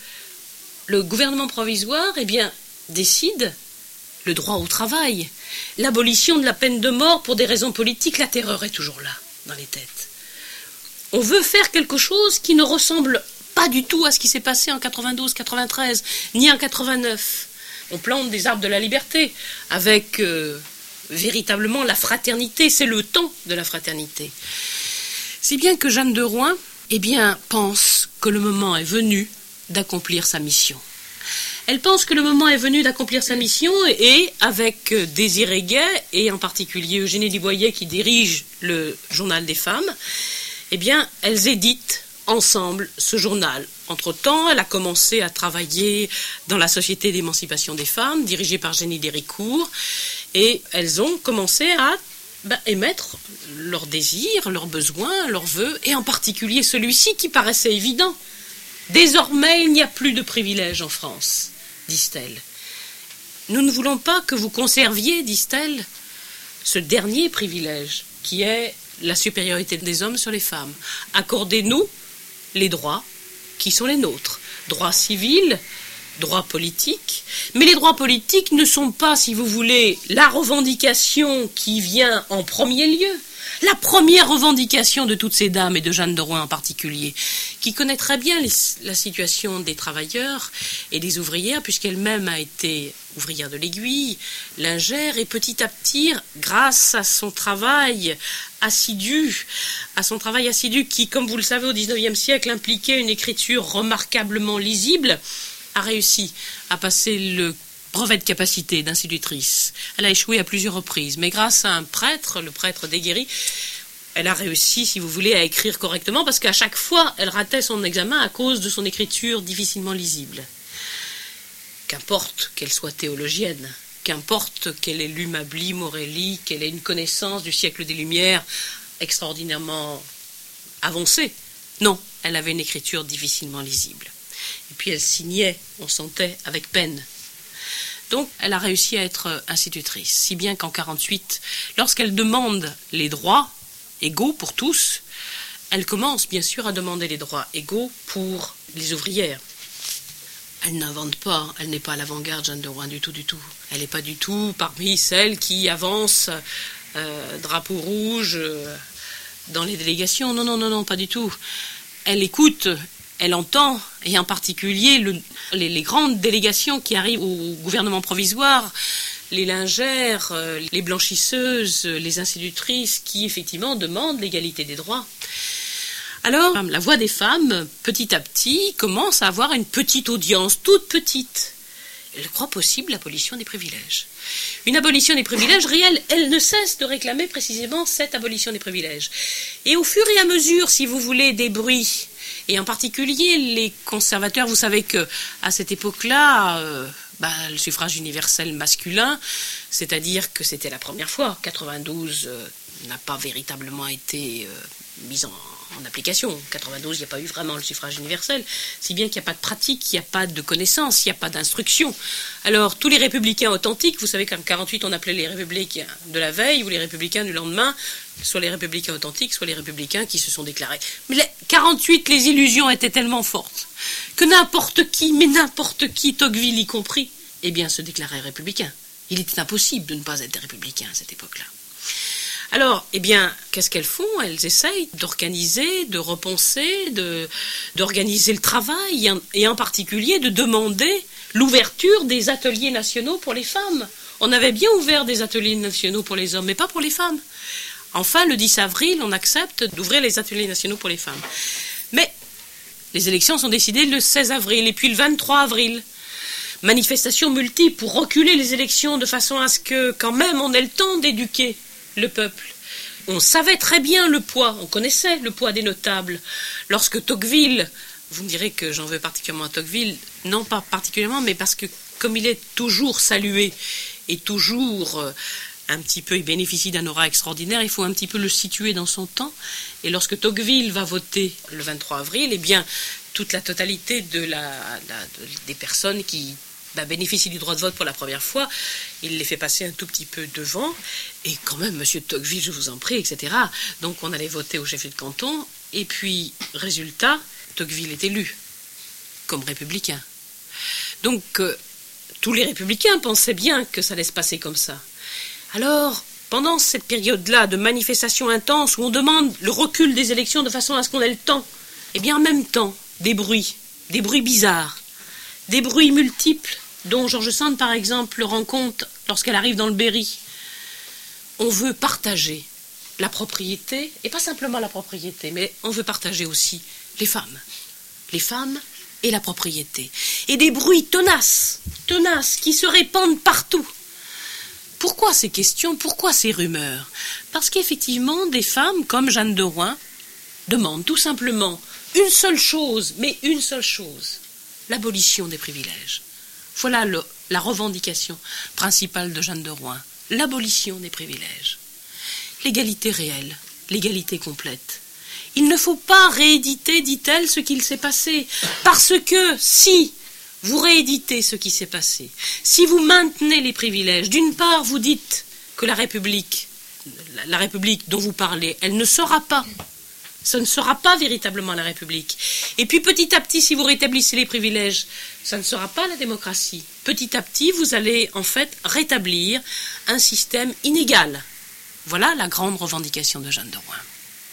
le gouvernement provisoire, eh bien, décide le droit au travail, l'abolition de la peine de mort pour des raisons politiques. La terreur est toujours là, dans les têtes. On veut faire quelque chose qui ne ressemble pas du tout à ce qui s'est passé en quatre-vingt-douze quatre-vingt-treize, ni en quatre-vingt-neuf. On plante des arbres de la liberté avec euh, véritablement la fraternité. C'est le temps de la fraternité. Si bien que Jeanne de Rouen eh bien, pense que le moment est venu d'accomplir sa mission. Elle pense que le moment est venu d'accomplir sa mission et, avec Désiré Guay, et en particulier Eugénie Duboyet qui dirige le Journal des femmes, eh bien, elles éditent ensemble ce journal. Entre-temps, elle a commencé à travailler dans la Société d'émancipation des femmes, dirigée par Jenny Déricourt, et elles ont commencé à ben, émettre leurs désirs, leurs besoins, leurs vœux, et en particulier celui-ci qui paraissait évident. Désormais, il n'y a plus de privilèges en France, disent-elles. Nous ne voulons pas que vous conserviez, disent-elles, ce dernier privilège, qui est la supériorité des hommes sur les femmes. Accordez-nous les droits qui sont les nôtres. Droits civils, droits politiques. Mais les droits politiques ne sont pas, si vous voulez, la revendication qui vient en premier lieu. La première revendication de toutes ces dames, et de Jeanne de Rouen en particulier, qui connaît très bien les, la situation des travailleurs et des ouvrières, puisqu'elle-même a été ouvrière de l'aiguille, lingère, et petit à petit, grâce à son travail assidu, à son travail assidu qui, comme vous le savez, au dix-neuvième siècle, impliquait une écriture remarquablement lisible, a réussi à passer le brevet de capacité d'institutrice. Elle a échoué à plusieurs reprises, mais grâce à un prêtre, le prêtre Déguéry, elle a réussi, si vous voulez, à écrire correctement, parce qu'à chaque fois, elle ratait son examen à cause de son écriture difficilement lisible. Qu'importe qu'elle soit théologienne, qu'importe qu'elle ait lu Mably, Morelly, qu'elle ait une connaissance du siècle des Lumières extraordinairement avancée. Non, elle avait une écriture difficilement lisible. Et puis elle signait, on sentait, avec peine. Donc, elle a réussi à être institutrice, si bien qu'en quarante-huit, lorsqu'elle demande les droits égaux pour tous, elle commence bien sûr à demander les droits égaux pour les ouvrières. Elle n'invente pas, elle n'est pas à l'avant-garde, Jeanne de Rouen, du tout, du tout. Elle n'est pas du tout parmi celles qui avancent euh, drapeau rouge euh, dans les délégations. Non, non, non, non, pas du tout. Elle écoute, elle entend, et en particulier le, les, les grandes délégations qui arrivent au gouvernement provisoire, les lingères, euh, les blanchisseuses, les institutrices qui effectivement demandent l'égalité des droits. Alors, la voix des femmes, petit à petit, commence à avoir une petite audience, toute petite. Elle croit possible l'abolition des privilèges. Une abolition des privilèges réelle, elle ne cesse de réclamer précisément cette abolition des privilèges. Et au fur et à mesure, si vous voulez, des bruits, et en particulier les conservateurs, vous savez que à cette époque-là, euh, bah, le suffrage universel masculin, c'est-à-dire que c'était la première fois, quatre-vingt-douze euh, n'a pas véritablement été euh, mis en en application. En quatre-vingt-douze, il n'y a pas eu vraiment le suffrage universel, si bien qu'il n'y a pas de pratique, il n'y a pas de connaissance, il n'y a pas d'instruction. Alors, tous les républicains authentiques, vous savez qu'en quarante-huit, on appelait les républicains de la veille ou les républicains du lendemain, soit les républicains authentiques, soit les républicains qui se sont déclarés. Mais les quarante-huit, les illusions étaient tellement fortes que n'importe qui, mais n'importe qui, Tocqueville y compris, eh bien, se déclarait républicain. Il était impossible de ne pas être républicain à cette époque-là. Alors, eh bien, qu'est-ce qu'elles font? Elles essayent d'organiser, de repenser, de, d'organiser le travail, et en particulier de demander l'ouverture des ateliers nationaux pour les femmes. On avait bien ouvert des ateliers nationaux pour les hommes, mais pas pour les femmes. Enfin, le dix avril, on accepte d'ouvrir les ateliers nationaux pour les femmes. Mais les élections sont décidées le seize avril, et puis le vingt-trois avril. Manifestations multiples pour reculer les élections de façon à ce que, quand même, on ait le temps d'éduquer le peuple. On savait très bien le poids, on connaissait le poids des notables. Lorsque Tocqueville, vous me direz que j'en veux particulièrement à Tocqueville, non pas particulièrement, mais parce que comme il est toujours salué et toujours euh, un petit peu, il bénéficie d'un aura extraordinaire, il faut un petit peu le situer dans son temps. Et lorsque Tocqueville va voter le vingt-trois avril, eh bien, toute la totalité de la, la, de, des personnes qui bah, bénéficie du droit de vote pour la première fois, il les fait passer un tout petit peu devant, et quand même, monsieur Tocqueville, je vous en prie, et cetera. Donc on allait voter au chef de canton, et puis, résultat, Tocqueville est élu, comme républicain. Donc, euh, tous les républicains pensaient bien que ça allait se passer comme ça. Alors, pendant cette période-là de manifestations intenses, où on demande le recul des élections de façon à ce qu'on ait le temps, eh bien, en même temps, des bruits, des bruits bizarres, des bruits multiples, dont George Sand, par exemple, rend compte lorsqu'elle arrive dans le Berry. On veut partager la propriété, et pas simplement la propriété, mais on veut partager aussi les femmes. Les femmes et la propriété. Et des bruits tenaces, tenaces, qui se répandent partout. Pourquoi ces questions, pourquoi ces rumeurs? Parce qu'effectivement, des femmes comme Jeanne de Rouen demandent tout simplement une seule chose, mais une seule chose, l'abolition des privilèges. Voilà le, la revendication principale de Jeanne de Rouen, l'abolition des privilèges. L'égalité réelle, l'égalité complète. Il ne faut pas rééditer, dit-elle, ce qu'il s'est passé, parce que si vous rééditez ce qui s'est passé, si vous maintenez les privilèges, d'une part vous dites que la République, la République dont vous parlez, elle ne sera pas, ce ne sera pas véritablement la République. Et puis petit à petit, si vous rétablissez les privilèges, ça ne sera pas la démocratie. Petit à petit, vous allez en fait rétablir un système inégal. Voilà la grande revendication de Jeanne de Rouen.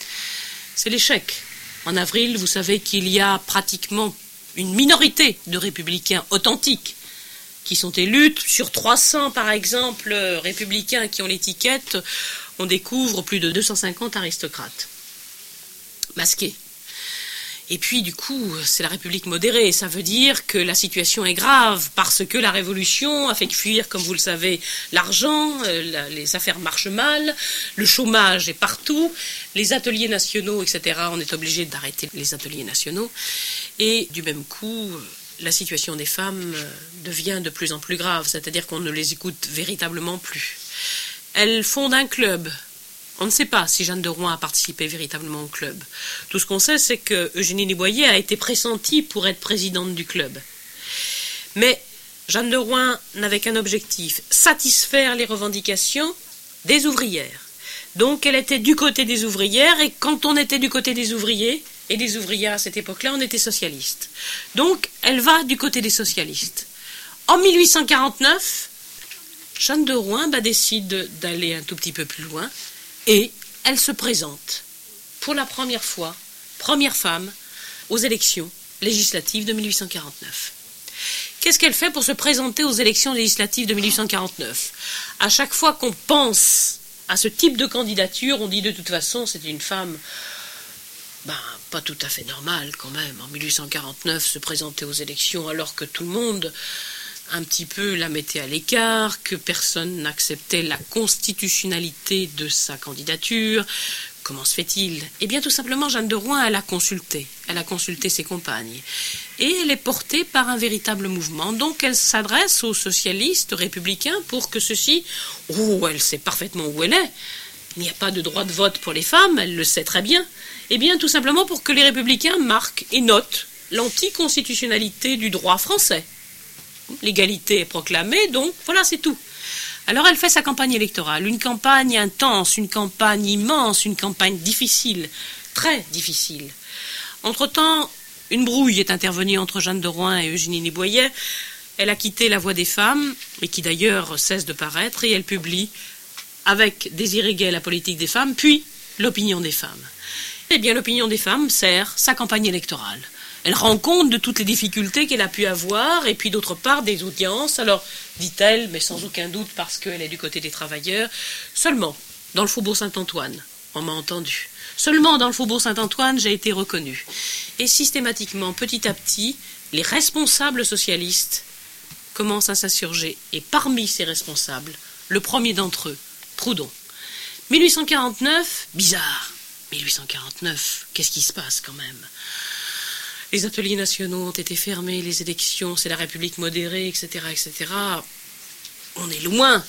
C'est l'échec. En avril, vous savez qu'il y a pratiquement une minorité de républicains authentiques qui sont élus. Sur trois cents, par exemple, républicains qui ont l'étiquette, on découvre plus de deux cent cinquante aristocrates masqués. Et puis, du coup, c'est la République modérée. Ça veut dire que la situation est grave parce que la Révolution a fait fuir, comme vous le savez, l'argent, euh, les affaires marchent mal, le chômage est partout, les ateliers nationaux, et cetera. On est obligé d'arrêter les ateliers nationaux. Et du même coup, la situation des femmes devient de plus en plus grave, c'est-à-dire qu'on ne les écoute véritablement plus. Elles fondent un club. On ne sait pas si Jeanne de Rouen a participé véritablement au club. Tout ce qu'on sait, c'est que Eugénie Boyer a été pressentie pour être présidente du club. Mais Jeanne de Rouen n'avait qu'un objectif, satisfaire les revendications des ouvrières. Donc elle était du côté des ouvrières, et quand on était du côté des ouvriers, et des ouvrières à cette époque-là, on était socialistes. Donc elle va du côté des socialistes. En mille huit cent quarante-neuf, Jeanne de Rouen bah, décide d'aller un tout petit peu plus loin, et elle se présente pour la première fois, première femme, aux élections législatives de mille huit cent quarante-neuf. Qu'est-ce qu'elle fait pour se présenter aux élections législatives de mille huit cent quarante-neuf? À chaque fois qu'on pense à ce type de candidature, on dit de toute façon c'est une femme ben, pas tout à fait normale quand même. En mille huit cent quarante-neuf, se présenter aux élections alors que tout le monde un petit peu la mettait à l'écart, que personne n'acceptait la constitutionnalité de sa candidature. Comment se fait-il? Eh bien, tout simplement, Jeanne de Rouen, elle a consulté. Elle a consulté ses compagnes. Et elle est portée par un véritable mouvement. Donc, elle s'adresse aux socialistes républicains pour que ceux-ci... Oh, elle sait parfaitement où elle est. Il n'y a pas de droit de vote pour les femmes, elle le sait très bien. Eh bien, tout simplement pour que les républicains marquent et notent l'anticonstitutionnalité du droit français. L'égalité est proclamée, donc voilà, c'est tout. Alors elle fait sa campagne électorale, une campagne intense, une campagne immense, une campagne difficile, très difficile. Entre-temps, une brouille est intervenue entre Jeanne de Rouen et Eugénie Boyer. Elle a quitté La Voix des femmes, et qui d'ailleurs cesse de paraître, et elle publie avec Désiré Guay La politique des femmes, puis L'opinion des femmes. Eh bien, L'opinion des femmes sert sa campagne électorale. Elle rend compte de toutes les difficultés qu'elle a pu avoir, et puis d'autre part des audiences. Alors, dit-elle, mais sans aucun doute parce qu'elle est du côté des travailleurs, seulement dans le Faubourg Saint-Antoine, on m'a entendu. Seulement dans le Faubourg Saint-Antoine, j'ai été reconnue. Et systématiquement, petit à petit, les responsables socialistes commencent à s'insurger. Et parmi ces responsables, le premier d'entre eux, Proudhon. mille huit cent quarante-neuf, bizarre. mille huit cent quarante-neuf, qu'est-ce qui se passe quand même? Les ateliers nationaux ont été fermés, les élections, c'est la République modérée, et cetera, et cetera. On est loin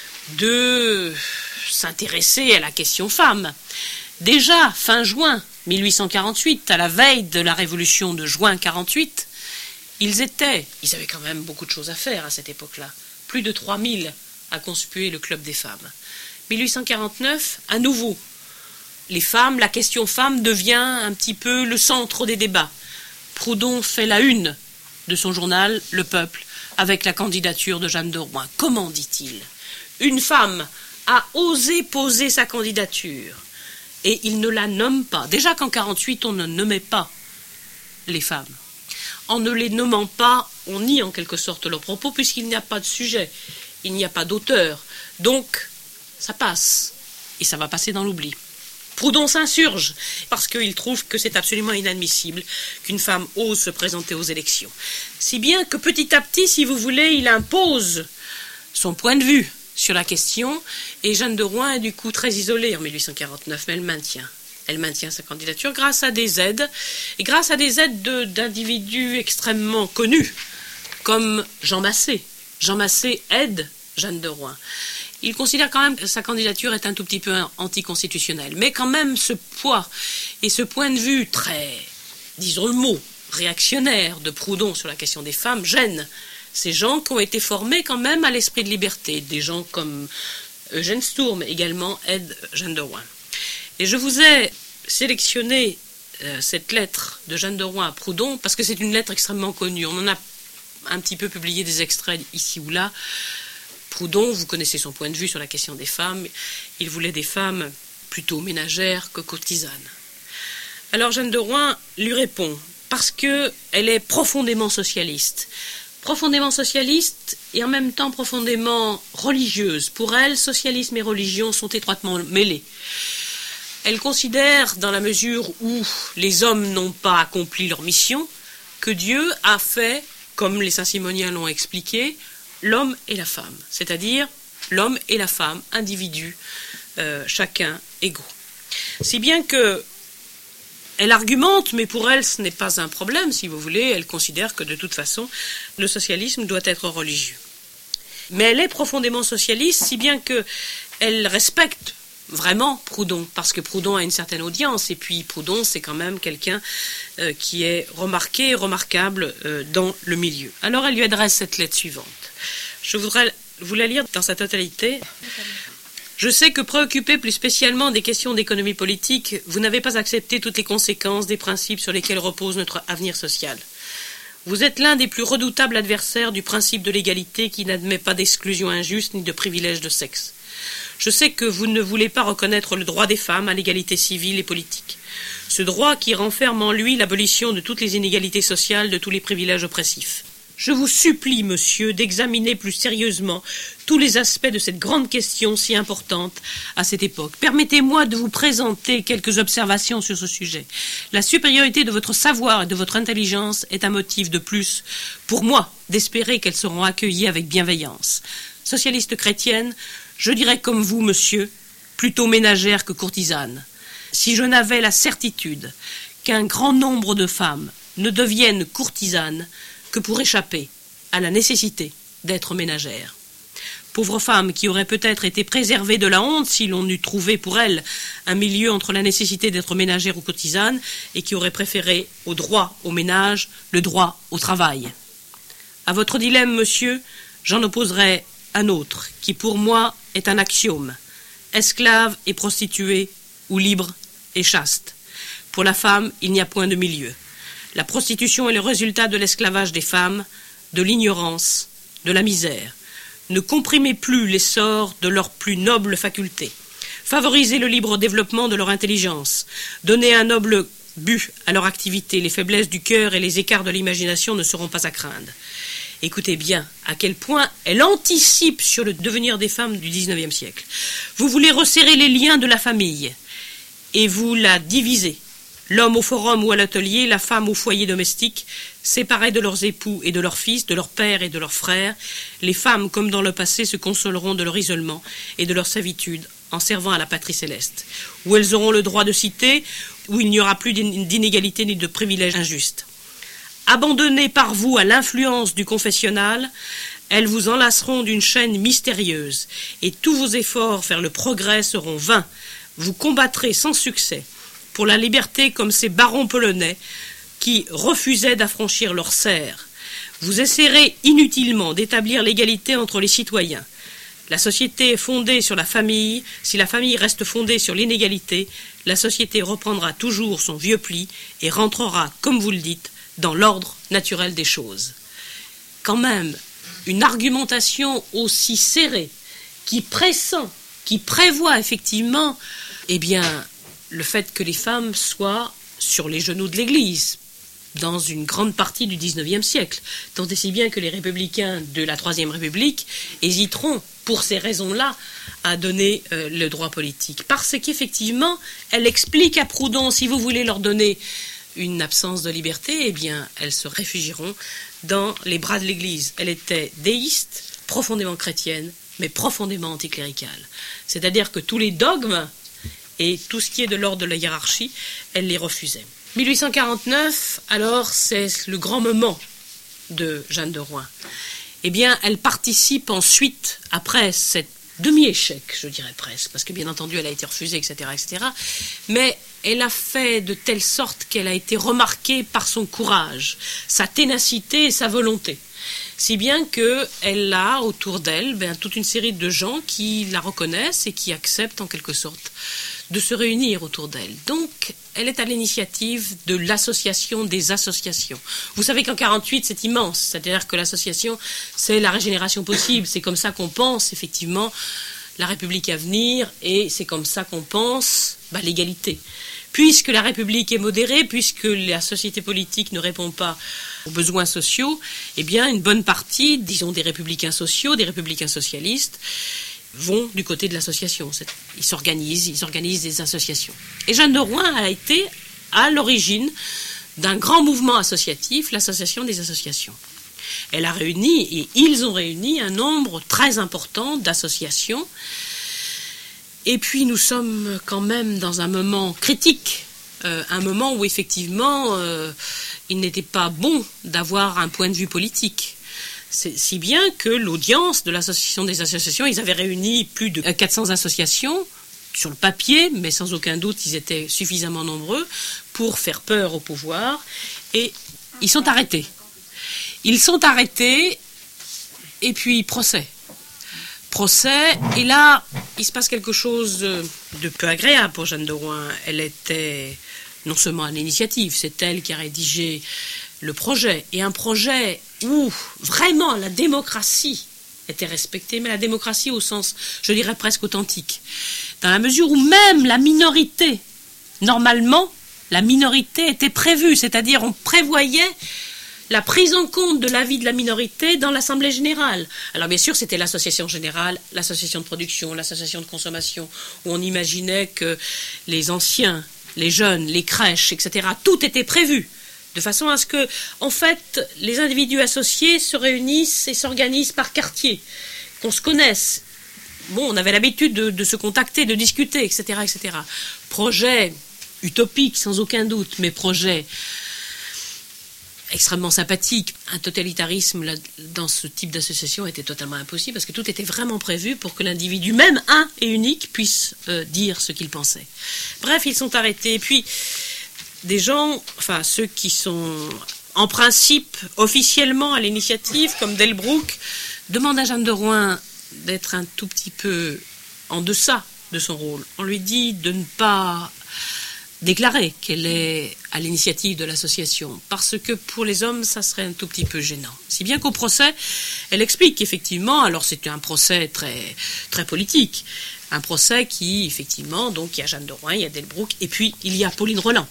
de s'intéresser à la question femme. Déjà, fin juin mille huit cent quarante-huit, à la veille de la révolution de juin quarante-huit, ils étaient, ils avaient quand même beaucoup de choses à faire à cette époque-là, plus de trois mille à conspuer le club des femmes. mille huit cent quarante-neuf, à nouveau, les femmes, la question femme devient un petit peu le centre des débats. Proudhon fait la une de son journal Le Peuple avec la candidature de Jeanne de Rouen. Comment dit-il? Une femme a osé poser sa candidature et il ne la nomme pas. Déjà qu'en quarante-huit, on ne nommait pas les femmes. En ne les nommant pas, on nie en quelque sorte leurs propos puisqu'il n'y a pas de sujet, il n'y a pas d'auteur. Donc, ça passe et ça va passer dans l'oubli. Proudhon s'insurge parce qu'il trouve que c'est absolument inadmissible qu'une femme ose se présenter aux élections. Si bien que petit à petit, si vous voulez, il impose son point de vue sur la question, et Jeanne de Rouen est du coup très isolée en mille huit cent quarante-neuf, mais elle maintient. Elle maintient sa candidature grâce à des aides, et grâce à des aides de, d'individus extrêmement connus, comme Jean Massé. Jean Massé aide Jeanne de Rouen. Il considère quand même que sa candidature est un tout petit peu anticonstitutionnelle. Mais quand même, ce poids et ce point de vue très, disons le mot, réactionnaire de Proudhon sur la question des femmes gênent ces gens qui ont été formés quand même à l'esprit de liberté. Des gens comme Eugène Sturm également aident Jeanne de Rouen. Et je vous ai sélectionné euh, cette lettre de Jeanne de Rouen à Proudhon parce que c'est une lettre extrêmement connue. On en a un petit peu publié des extraits ici ou là. Proudhon, vous connaissez son point de vue sur la question des femmes, il voulait des femmes plutôt ménagères que courtisanes. Alors Jeanne de Rouen lui répond, parce qu'elle est profondément socialiste. Profondément socialiste et en même temps profondément religieuse. Pour elle, socialisme et religion sont étroitement mêlés. Elle considère, dans la mesure où les hommes n'ont pas accompli leur mission, que Dieu a fait, comme les Saint-Simoniens l'ont expliqué, l'homme et la femme, c'est-à-dire l'homme et la femme, individus, euh, chacun égaux. Si bien que elle argumente, mais pour elle ce n'est pas un problème, si vous voulez, elle considère que de toute façon le socialisme doit être religieux. Mais elle est profondément socialiste, si bien que elle respecte vraiment Proudhon, parce que Proudhon a une certaine audience, et puis Proudhon c'est quand même quelqu'un euh, qui est remarqué, remarquable euh, dans le milieu. Alors elle lui adresse cette lettre suivante. Je voudrais vous la lire dans sa totalité. Je sais que préoccupé plus spécialement des questions d'économie politique, vous n'avez pas accepté toutes les conséquences des principes sur lesquels repose notre avenir social. Vous êtes l'un des plus redoutables adversaires du principe de l'égalité qui n'admet pas d'exclusion injuste ni de privilège de sexe. Je sais que vous ne voulez pas reconnaître le droit des femmes à l'égalité civile et politique. Ce droit qui renferme en lui l'abolition de toutes les inégalités sociales, de tous les privilèges oppressifs. Je vous supplie, monsieur, d'examiner plus sérieusement tous les aspects de cette grande question si importante à cette époque. Permettez-moi de vous présenter quelques observations sur ce sujet. La supériorité de votre savoir et de votre intelligence est un motif de plus, pour moi, d'espérer qu'elles seront accueillies avec bienveillance. Socialiste chrétienne, je dirais comme vous, monsieur, plutôt ménagère que courtisane. Si je n'avais la certitude qu'un grand nombre de femmes ne deviennent courtisanes que pour échapper à la nécessité d'être ménagères. Pauvres femmes qui auraient peut-être été préservées de la honte si l'on eût trouvé pour elles un milieu entre la nécessité d'être ménagère ou courtisane et qui auraient préféré au droit au ménage le droit au travail. À votre dilemme, monsieur, j'en opposerai un autre, qui pour moi est un axiome. Esclave et prostituée, ou libre et chaste. Pour la femme, il n'y a point de milieu. La prostitution est le résultat de l'esclavage des femmes, de l'ignorance, de la misère. Ne comprimez plus l'essor de leurs plus nobles facultés. Favorisez le libre développement de leur intelligence. Donnez un noble but à leur activité. Les faiblesses du cœur et les écarts de l'imagination ne seront pas à craindre. Écoutez bien à quel point elle anticipe sur le devenir des femmes du dix-neuvième siècle. Vous voulez resserrer les liens de la famille et vous la divisez. L'homme au forum ou à l'atelier, la femme au foyer domestique, séparés de leurs époux et de leurs fils, de leurs pères et de leurs frères, les femmes, comme dans le passé, se consoleront de leur isolement et de leur servitude en servant à la patrie céleste, où elles auront le droit de citer, où il n'y aura plus d'inégalité ni de privilèges injustes. Abandonnées par vous à l'influence du confessionnal, elles vous enlaceront d'une chaîne mystérieuse, et tous vos efforts vers le progrès seront vains. Vous combattrez sans succès pour la liberté comme ces barons polonais qui refusaient d'affranchir leurs serfs. Vous essaierez inutilement d'établir l'égalité entre les citoyens. La société est fondée sur la famille. Si la famille reste fondée sur l'inégalité, la société reprendra toujours son vieux pli et rentrera, comme vous le dites, dans l'ordre naturel des choses. Quand même, une argumentation aussi serrée, qui pressent, qui prévoit effectivement, eh bien, le fait que les femmes soient sur les genoux de l'Église dans une grande partie du dix-neuvième siècle, tant et si bien que les républicains de la Troisième République hésiteront pour ces raisons-là, a donné euh, le droit politique. Parce qu'effectivement, elle explique à Proudhon, si vous voulez leur donner une absence de liberté, eh bien, elles se réfugieront dans les bras de l'Église. Elle était déiste, profondément chrétienne, mais profondément anticléricale. C'est-à-dire que tous les dogmes et tout ce qui est de l'ordre de la hiérarchie, elle les refusait. mille huit cent quarante-neuf, alors, c'est le grand moment de Jeanne de Rouen. Eh bien, elle participe ensuite, après cette demi-échec, je dirais presque, parce que bien entendu, elle a été refusée, et cetera, et cetera, mais elle a fait de telle sorte qu'elle a été remarquée par son courage, sa ténacité et sa volonté. Si bien qu'elle a autour d'elle ben, toute une série de gens qui la reconnaissent et qui acceptent en quelque sorte de se réunir autour d'elle. Donc, elle est à l'initiative de l'association des associations. Vous savez qu'en quarante-huit, c'est immense. C'est-à-dire que l'association, c'est la régénération possible. C'est comme ça qu'on pense, effectivement, la République à venir, et c'est comme ça qu'on pense bah, l'égalité. Puisque la République est modérée, puisque la société politique ne répond pas aux besoins sociaux, eh bien, une bonne partie, disons, des républicains sociaux, des républicains socialistes, vont du côté de l'association. Ils s'organisent, ils organisent des associations. Et Jeanne de Rouen a été à l'origine d'un grand mouvement associatif, l'association des associations. Elle a réuni, et ils ont réuni, un nombre très important d'associations. Et puis nous sommes quand même dans un moment critique, euh, un moment où effectivement euh, il n'était pas bon d'avoir un point de vue politique. C'est si bien que l'audience de l'association des associations, ils avaient réuni plus de quatre cents associations sur le papier, mais sans aucun doute ils étaient suffisamment nombreux pour faire peur au pouvoir, et ils sont arrêtés. Ils sont arrêtés, et puis procès. Procès, et là, il se passe quelque chose de peu agréable pour Jeanne de Rouen. Elle était non seulement à l'initiative, c'est elle qui a rédigé le projet, et un projet où vraiment la démocratie était respectée, mais la démocratie au sens, je dirais, presque authentique, dans la mesure où même la minorité, normalement, la minorité était prévue, c'est-à-dire on prévoyait la prise en compte de l'avis de la minorité dans l'Assemblée générale. Alors bien sûr, c'était l'association générale, l'association de production, l'association de consommation, où on imaginait que les anciens, les jeunes, les crèches, et cetera, tout était prévu, de façon à ce que, en fait, les individus associés se réunissent et s'organisent par quartier, qu'on se connaisse. Bon, on avait l'habitude de, de se contacter, de discuter, et cetera, et cetera. Projet utopique, sans aucun doute, mais projet extrêmement sympathique. Un totalitarisme là, dans ce type d'association était totalement impossible, parce que tout était vraiment prévu pour que l'individu, même un et unique, puisse euh, dire ce qu'il pensait. Bref, ils sont arrêtés. Et puis, des gens, enfin ceux qui sont en principe officiellement à l'initiative, comme Delbrouck, demandent à Jeanne de Rouen d'être un tout petit peu en deçà de son rôle. On lui dit de ne pas déclarer qu'elle est à l'initiative de l'association, parce que pour les hommes, ça serait un tout petit peu gênant. Si bien qu'au procès, elle explique qu'effectivement, alors c'est un procès très, très politique, un procès qui, effectivement, donc il y a Jeanne de Rouen, il y a Delbrouck, et puis il y a Pauline Roland.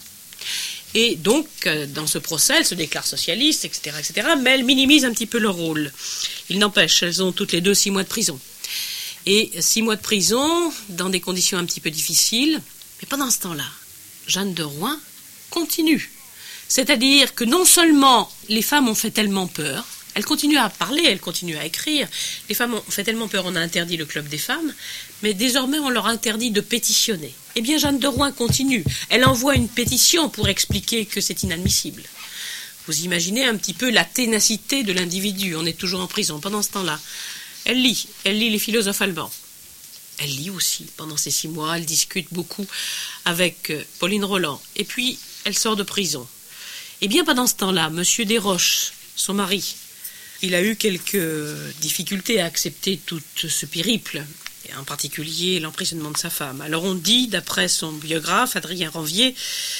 Et donc, dans ce procès, elles se déclarent socialistes, et cetera, et cetera, mais elles minimisent un petit peu leur rôle. Il n'empêche, elles ont toutes les deux six mois de prison. Et six mois de prison, dans des conditions un petit peu difficiles, mais pendant ce temps-là, Jeanne de Rouen continue. C'est-à-dire que non seulement les femmes ont fait tellement peur, elles continuent à parler, elles continuent à écrire, les femmes ont fait tellement peur, on a interdit le club des femmes, mais désormais on leur interdit de pétitionner. Eh bien Jeanne de Rouen continue, elle envoie une pétition pour expliquer que c'est inadmissible. Vous imaginez un petit peu la ténacité de l'individu, on est toujours en prison pendant ce temps-là. Elle lit, elle lit les philosophes allemands. Elle lit aussi pendant ces six mois, elle discute beaucoup avec Pauline Roland. Et puis, elle sort de prison. Et bien pendant ce temps-là, Monsieur Desroches, son mari, il a eu quelques difficultés à accepter tout ce périple, et en particulier l'emprisonnement de sa femme. Alors on dit, d'après son biographe, Adrien Ranvier,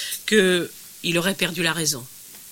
qu'il aurait perdu la raison.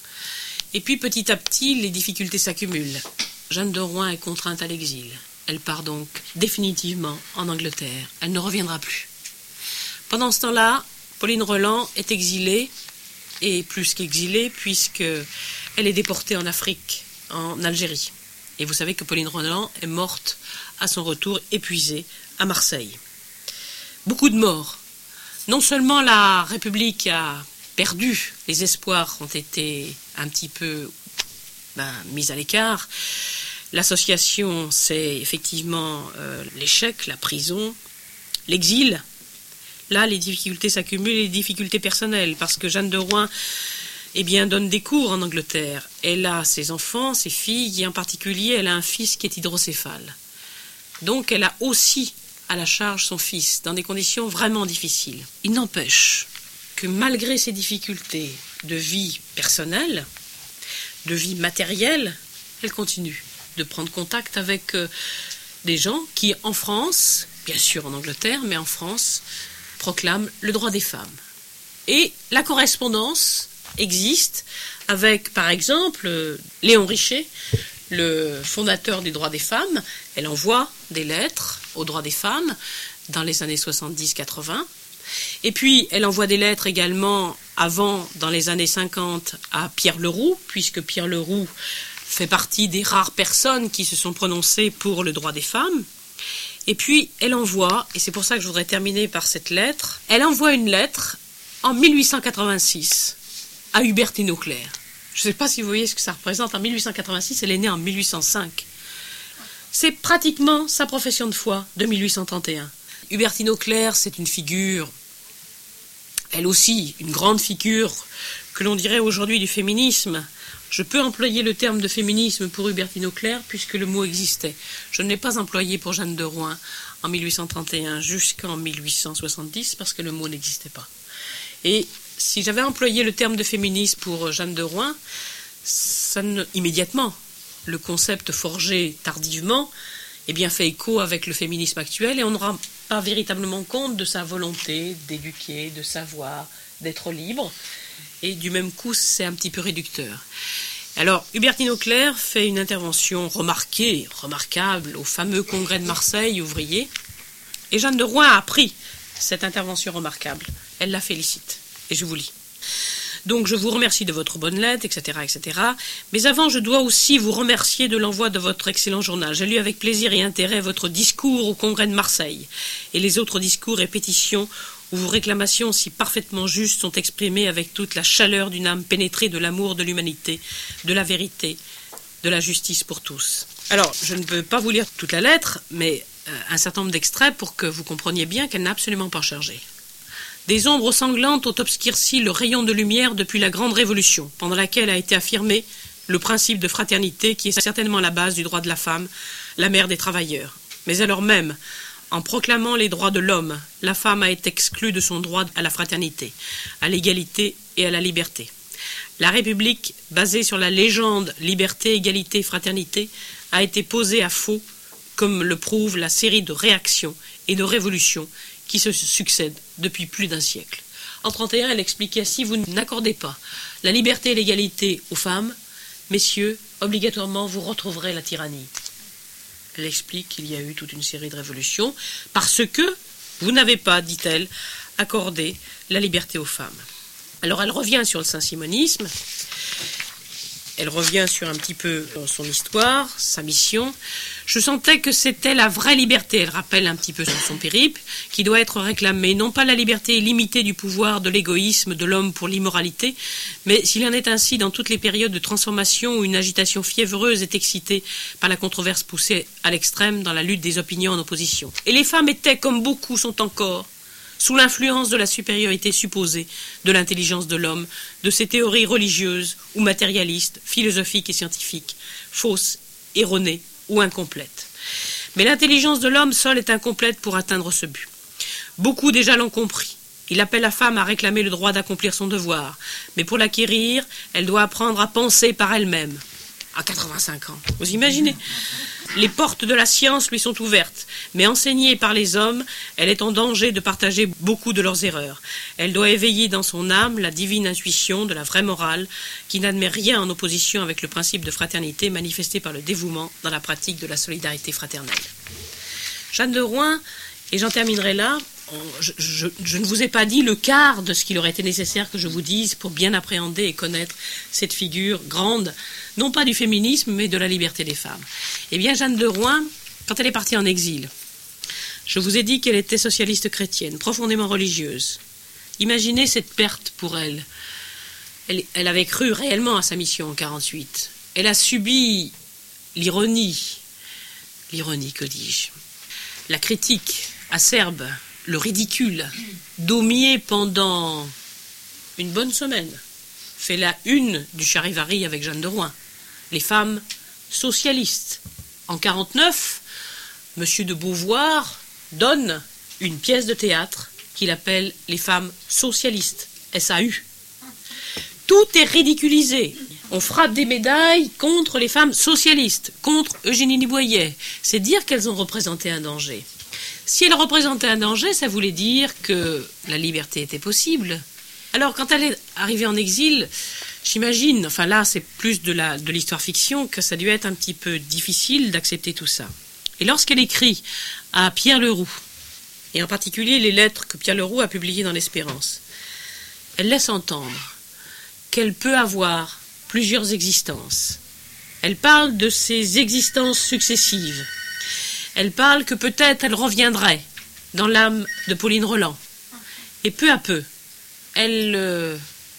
Et puis petit à petit, les difficultés s'accumulent. Jeanne de Rouen est contrainte à l'exil. Elle part donc définitivement en Angleterre. Elle ne reviendra plus. Pendant ce temps-là, Pauline Roland est exilée, et plus qu'exilée, puisqu'elle est déportée en Afrique, en Algérie. Et vous savez que Pauline Roland est morte à son retour, épuisée, à Marseille. Beaucoup de morts. Non seulement la République a perdu, les espoirs ont été un petit peu ben, mis à l'écart. L'association, c'est effectivement euh, l'échec, la prison, l'exil. Là, les difficultés s'accumulent, les difficultés personnelles, parce que Jeanne de Rouen eh bien, donne des cours en Angleterre. Elle a ses enfants, ses filles, et en particulier, elle a un fils qui est hydrocéphale. Donc, elle a aussi à la charge son fils, dans des conditions vraiment difficiles. Il n'empêche que malgré ces difficultés de vie personnelle, de vie matérielle, elle continue de prendre contact avec euh, des gens qui, en France, bien sûr en Angleterre, mais en France, proclament le droit des femmes. Et la correspondance existe avec, par exemple, euh, Léon Richer, le fondateur du droit des femmes. Elle envoie des lettres au droit des femmes dans les années soixante-dix quatre-vingts. Et puis, elle envoie des lettres également avant, dans les années cinquante, à Pierre Leroux, puisque Pierre Leroux fait partie des rares personnes qui se sont prononcées pour le droit des femmes. Et puis, elle envoie, et c'est pour ça que je voudrais terminer par cette lettre, elle envoie une lettre en mille huit cent quatre-vingt-six à Hubertine Auclair. Je ne sais pas si vous voyez ce que ça représente. En mille huit cent quatre-vingt-six, elle est née en mille huit cent cinq. C'est pratiquement sa profession de foi de mille huit cent trente et un. Hubertine Auclair, c'est une figure, elle aussi, une grande figure que l'on dirait aujourd'hui du féminisme. Je peux employer le terme de féminisme pour Hubertine Auclair puisque le mot existait. Je ne l'ai pas employé pour Jeanne de Rouen en mille huit cent trente et un jusqu'en mille huit cent soixante-dix parce que le mot n'existait pas. Et si j'avais employé le terme de féminisme pour Jeanne de Rouen, ça ne, immédiatement, le concept forgé tardivement, eh bien, fait écho avec le féminisme actuel et on ne rend pas véritablement compte de sa volonté d'éduquer, de savoir, d'être libre. Et du même coup, c'est un petit peu réducteur. Alors, Hubertine Auclair fait une intervention remarquée, remarquable, au fameux congrès de Marseille ouvrier. Et Jeanne de Rouen a appris cette intervention remarquable. Elle la félicite. Et je vous lis. Donc, je vous remercie de votre bonne lettre, et cetera, et cetera. Mais avant, je dois aussi vous remercier de l'envoi de votre excellent journal. J'ai lu avec plaisir et intérêt votre discours au congrès de Marseille et les autres discours et pétitions où vos réclamations si parfaitement justes sont exprimées avec toute la chaleur d'une âme pénétrée de l'amour de l'humanité, de la vérité, de la justice pour tous. Alors, je ne peux pas vous lire toute la lettre, mais euh, un certain nombre d'extraits pour que vous compreniez bien qu'elle n'a absolument pas chargé. Des ombres sanglantes ont obscurci le rayon de lumière depuis la Grande Révolution, pendant laquelle a été affirmé le principe de fraternité qui est certainement la base du droit de la femme, la mère des travailleurs. Mais alors même, en proclamant les droits de l'homme, la femme a été exclue de son droit à la fraternité, à l'égalité et à la liberté. La République, basée sur la légende liberté, égalité, fraternité, a été posée à faux, comme le prouve la série de réactions et de révolutions qui se succèdent depuis plus d'un siècle. En trente et un, elle expliquait « Si vous n'accordez pas la liberté et l'égalité aux femmes, messieurs, obligatoirement vous retrouverez la tyrannie. » Elle explique qu'il y a eu toute une série de révolutions parce que vous n'avez pas, dit-elle, accordé la liberté aux femmes. Alors elle revient sur le saint-simonisme, elle revient sur un petit peu son histoire, sa mission. Je sentais que c'était la vraie liberté, elle rappelle un petit peu sur son périple, qui doit être réclamée, non pas la liberté illimitée du pouvoir, de l'égoïsme, de l'homme pour l'immoralité, mais s'il en est ainsi dans toutes les périodes de transformation où une agitation fiévreuse est excitée par la controverse poussée à l'extrême dans la lutte des opinions en opposition. Et les femmes étaient, comme beaucoup sont encore, sous l'influence de la supériorité supposée de l'intelligence de l'homme, de ses théories religieuses ou matérialistes, philosophiques et scientifiques, fausses, erronées ou incomplètes. Mais l'intelligence de l'homme seule est incomplète pour atteindre ce but. Beaucoup déjà l'ont compris. Il appelle la femme à réclamer le droit d'accomplir son devoir, mais pour l'acquérir, elle doit apprendre à penser par elle-même. À quatre-vingt-cinq ans, vous imaginez ? Les portes de la science lui sont ouvertes, mais enseignée par les hommes, elle est en danger de partager beaucoup de leurs erreurs. Elle doit éveiller dans son âme la divine intuition de la vraie morale, qui n'admet rien en opposition avec le principe de fraternité manifesté par le dévouement dans la pratique de la solidarité fraternelle. Jeanne de Rouen, et j'en terminerai là, je, je, je ne vous ai pas dit le quart de ce qu'il aurait été nécessaire que je vous dise pour bien appréhender et connaître cette figure grande, non pas du féminisme, mais de la liberté des femmes. Eh bien, Jeanne de Rouen, quand elle est partie en exil, je vous ai dit qu'elle était socialiste chrétienne, profondément religieuse. Imaginez cette perte pour elle. Elle, elle avait cru réellement à sa mission en quarante-huit. Elle a subi l'ironie, l'ironie, que dis-je, la critique acerbe, le ridicule. Daumier, pendant une bonne semaine, fait la une du Charivari avec Jeanne de Rouen. Les femmes socialistes. En quarante-neuf, M. de Beauvoir donne une pièce de théâtre qu'il appelle Les femmes socialistes, S A U. Tout est ridiculisé. On frappe des médailles contre les femmes socialistes, contre Eugénie Boyer. C'est dire qu'elles ont représenté un danger. Si elles représentaient un danger, ça voulait dire que la liberté était possible. Alors, quand elle est arrivée en exil, j'imagine, enfin là, c'est plus de la, de l'histoire fiction, que ça a dû être un petit peu difficile d'accepter tout ça. Et lorsqu'elle écrit à Pierre Leroux, et en particulier les lettres que Pierre Leroux a publiées dans l'Espérance, elle laisse entendre qu'elle peut avoir plusieurs existences. Elle parle de ses existences successives. Elle parle que peut-être elle reviendrait dans l'âme de Pauline Roland. Et peu à peu, elle euh,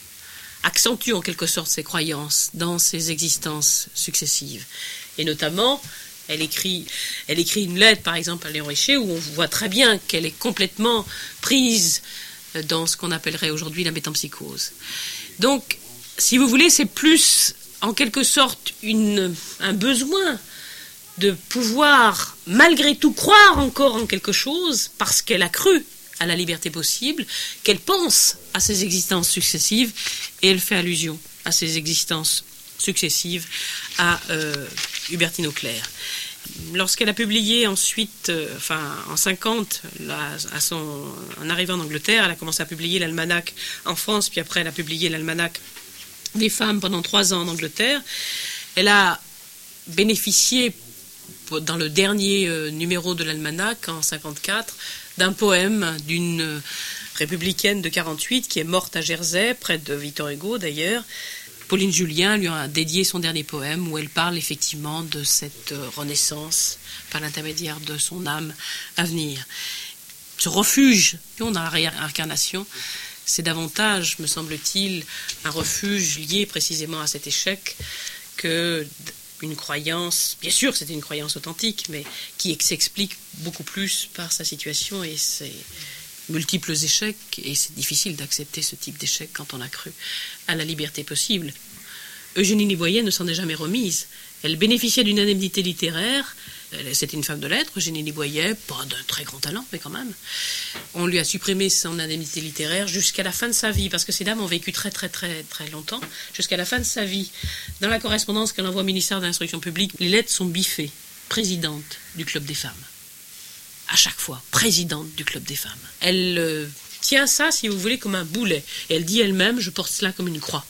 accentue en quelque sorte ses croyances dans ses existences successives. Et notamment, elle écrit, elle écrit une lettre, par exemple, à Léon Richer, où on voit très bien qu'elle est complètement prise dans ce qu'on appellerait aujourd'hui la métempsychose. Donc, si vous voulez, c'est plus, en quelque sorte, une, un besoin de pouvoir, malgré tout, croire encore en quelque chose, parce qu'elle a cru à la liberté possible, qu'elle pense à ses existences successives, et elle fait allusion à ses existences successives à euh, Hubertine Auclair. Lorsqu'elle a publié ensuite, euh, enfin en cinquante, là, à son, en arrivant en Angleterre, elle a commencé à publier l'almanach en France, puis après elle a publié l'almanach des femmes pendant trois ans en Angleterre. Elle a bénéficié, dans le dernier euh, numéro de l'almanach, en cinquante-quatre, d'un poème d'une euh, républicaine de quarante-huit qui est morte à Jersey, près de Victor Hugo d'ailleurs. Pauline Julien lui a dédié son dernier poème où elle parle effectivement de cette euh, renaissance par l'intermédiaire de son âme à venir. Ce refuge dans la réincarnation, c'est davantage, me semble-t-il, un refuge lié précisément à cet échec que une croyance, bien sûr c'était une croyance authentique, mais qui s'explique beaucoup plus par sa situation et ses multiples échecs, et c'est difficile d'accepter ce type d'échec quand on a cru à la liberté possible. Eugénie Boyer ne s'en est jamais remise. Elle bénéficiait d'une indemnité littéraire. C'était une femme de lettres, Eugénie Boyer, pas d'un très grand talent, mais quand même. On lui a supprimé son indemnité littéraire jusqu'à la fin de sa vie, parce que ces dames ont vécu très très très très longtemps, jusqu'à la fin de sa vie. Dans la correspondance qu'elle envoie au ministère de l'Instruction publique, les lettres sont biffées. Présidente du Club des femmes. À chaque fois, présidente du Club des femmes. Elle euh, tient ça, si vous voulez, comme un boulet. Et elle dit elle-même, je porte cela comme une croix.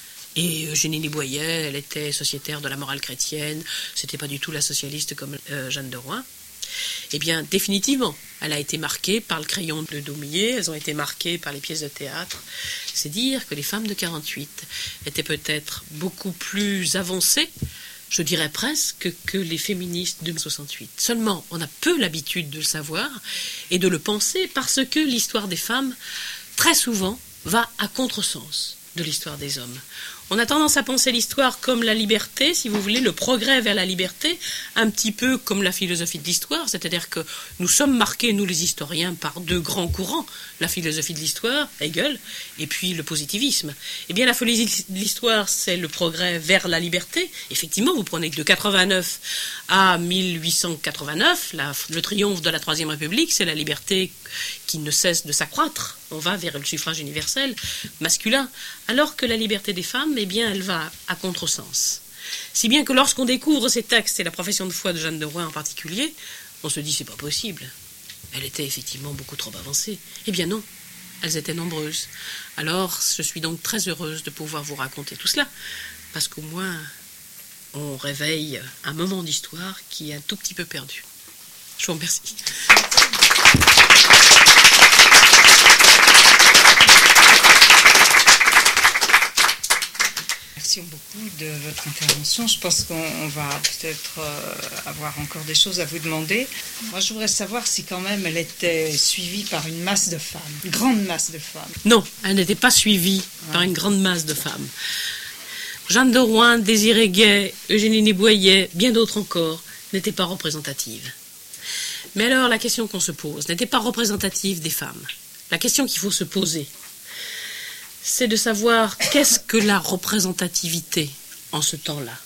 Et Eugénie Boyer, elle était sociétaire de la morale chrétienne, c'était pas du tout la socialiste comme euh, Jeanne de Rouen. Eh bien, définitivement, elle a été marquée par le crayon de Daumier, elles ont été marquées par les pièces de théâtre. C'est dire que les femmes de quarante-huit étaient peut-être beaucoup plus avancées, je dirais presque, que les féministes de soixante-huit. Seulement, on a peu l'habitude de le savoir et de le penser parce que l'histoire des femmes, très souvent, va à contresens de l'histoire des hommes. On a tendance à penser l'histoire comme la liberté, si vous voulez, le progrès vers la liberté, un petit peu comme la philosophie de l'histoire, c'est-à-dire que nous sommes marqués, nous les historiens, par deux grands courants, la philosophie de l'histoire, Hegel, et puis le positivisme. Eh bien, la philosophie de l'histoire, c'est le progrès vers la liberté. Effectivement, vous prenez de quatre-vingt-neuf à mille huit cent quatre-vingt-neuf, la, le triomphe de la Troisième République, c'est la liberté qui ne cesse de s'accroître. On va vers le suffrage universel masculin, alors que la liberté des femmes, eh bien, elle va à contresens. Si bien que lorsqu'on découvre ces textes, et la profession de foi de Jeanne de Rouen en particulier, on se dit c'est pas possible. Elle était effectivement beaucoup trop avancée. Eh bien non, elles étaient nombreuses. Alors, je suis donc très heureuse de pouvoir vous raconter tout cela, parce qu'au moins, on réveille un moment d'histoire qui est un tout petit peu perdu. Je vous remercie. Merci beaucoup de votre intervention. Je pense qu'on va peut-être euh, avoir encore des choses à vous demander. Moi, je voudrais savoir si quand même elle était suivie par une masse de femmes, une grande masse de femmes. Non, elle n'était pas suivie ouais. par une grande masse de femmes. Jeanne de Rouen, Désirée Gay, Eugénie Boyer, bien d'autres encore, n'étaient pas représentatives. Mais alors, la question qu'on se pose n'était pas représentative des femmes. La question qu'il faut se poser, c'est de savoir qu'est-ce que la représentativité en ce temps-là.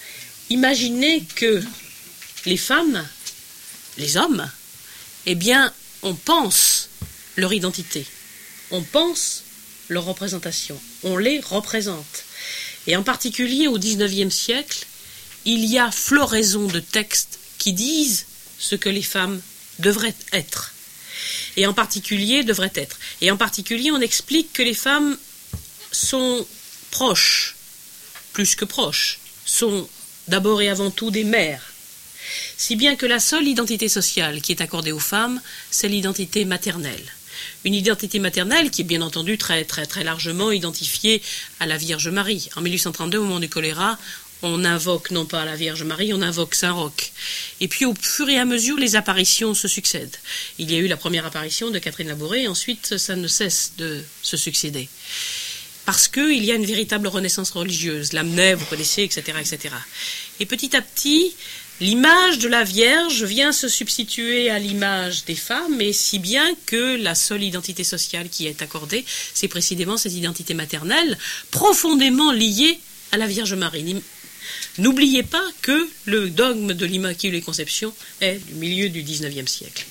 Imaginez que les femmes, les hommes, eh bien, on pense leur identité, on pense leur représentation, on les représente. Et en particulier au dix-neuvième siècle, il y a floraison de textes qui disent ce que les femmes devraient être. Et en particulier, devraient être. Et en particulier, on explique que les femmes sont proches, plus que proches, sont d'abord et avant tout des mères. Si bien que la seule identité sociale qui est accordée aux femmes, c'est l'identité maternelle. Une identité maternelle qui est bien entendu très, très, très largement identifiée à la Vierge Marie. En mille huit cent trente-deux, au moment du choléra, on invoque non pas la Vierge Marie, on invoque Saint-Roch. Et puis au fur et à mesure, les apparitions se succèdent. Il y a eu la première apparition de Catherine Labouré, et ensuite ça ne cesse de se succéder. Parce qu'il y a une véritable renaissance religieuse, l'Amnet, vous connaissez, et cetera, et cetera. Et petit à petit, l'image de la Vierge vient se substituer à l'image des femmes, et si bien que la seule identité sociale qui est accordée, c'est précisément cette identité maternelle, profondément liée à la Vierge Marie. N'oubliez pas que le dogme de l'Immaculée Conception est du milieu du dix-neuvième siècle.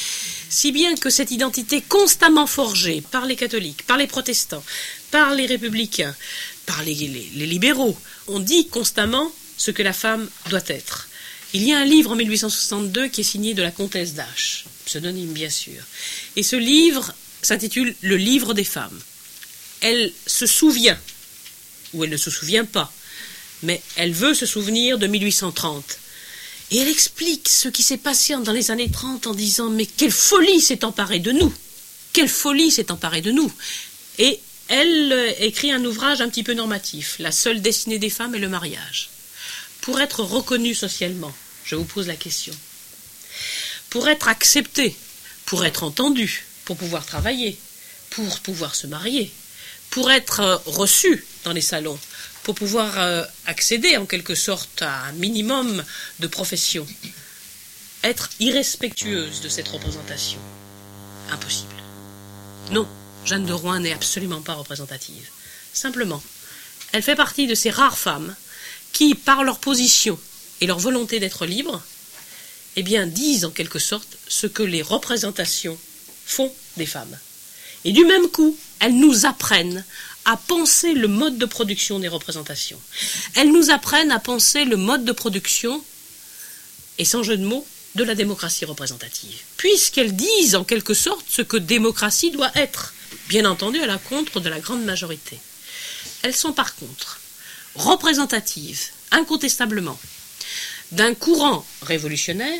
Si bien que cette identité constamment forgée par les catholiques, par les protestants, par les républicains, par les, les, les libéraux, on dit constamment ce que la femme doit être. Il y a un livre en mille huit cent soixante-deux qui est signé de la comtesse d'Ache, pseudonyme bien sûr. Et ce livre s'intitule « Le livre des femmes ». Elle se souvient, ou elle ne se souvient pas, mais elle veut se souvenir de mille huit cent trente. Et elle explique ce qui s'est passé dans les années trente en disant « Mais quelle folie s'est emparée de nous ! Quelle folie s'est emparée de nous !» Et elle écrit un ouvrage un petit peu normatif. La seule destinée des femmes est le mariage. Pour être reconnue socialement, je vous pose la question. Pour être acceptée, pour être entendue, pour pouvoir travailler, pour pouvoir se marier, pour être reçue dans les salons, pour pouvoir euh, accéder en quelque sorte à un minimum de profession, être irrespectueuse de cette représentation. Impossible. Non, Jeanne de Rouen n'est absolument pas représentative. Simplement, elle fait partie de ces rares femmes qui, par leur position et leur volonté d'être libres, eh bien, disent en quelque sorte ce que les représentations font des femmes. Et du même coup, elles nous apprennent à penser le mode de production des représentations. Elles nous apprennent à penser le mode de production, et sans jeu de mots, de la démocratie représentative. Puisqu'elles disent en quelque sorte ce que démocratie doit être, bien entendu à l'encontre de la grande majorité. Elles sont par contre représentatives, incontestablement, d'un courant révolutionnaire,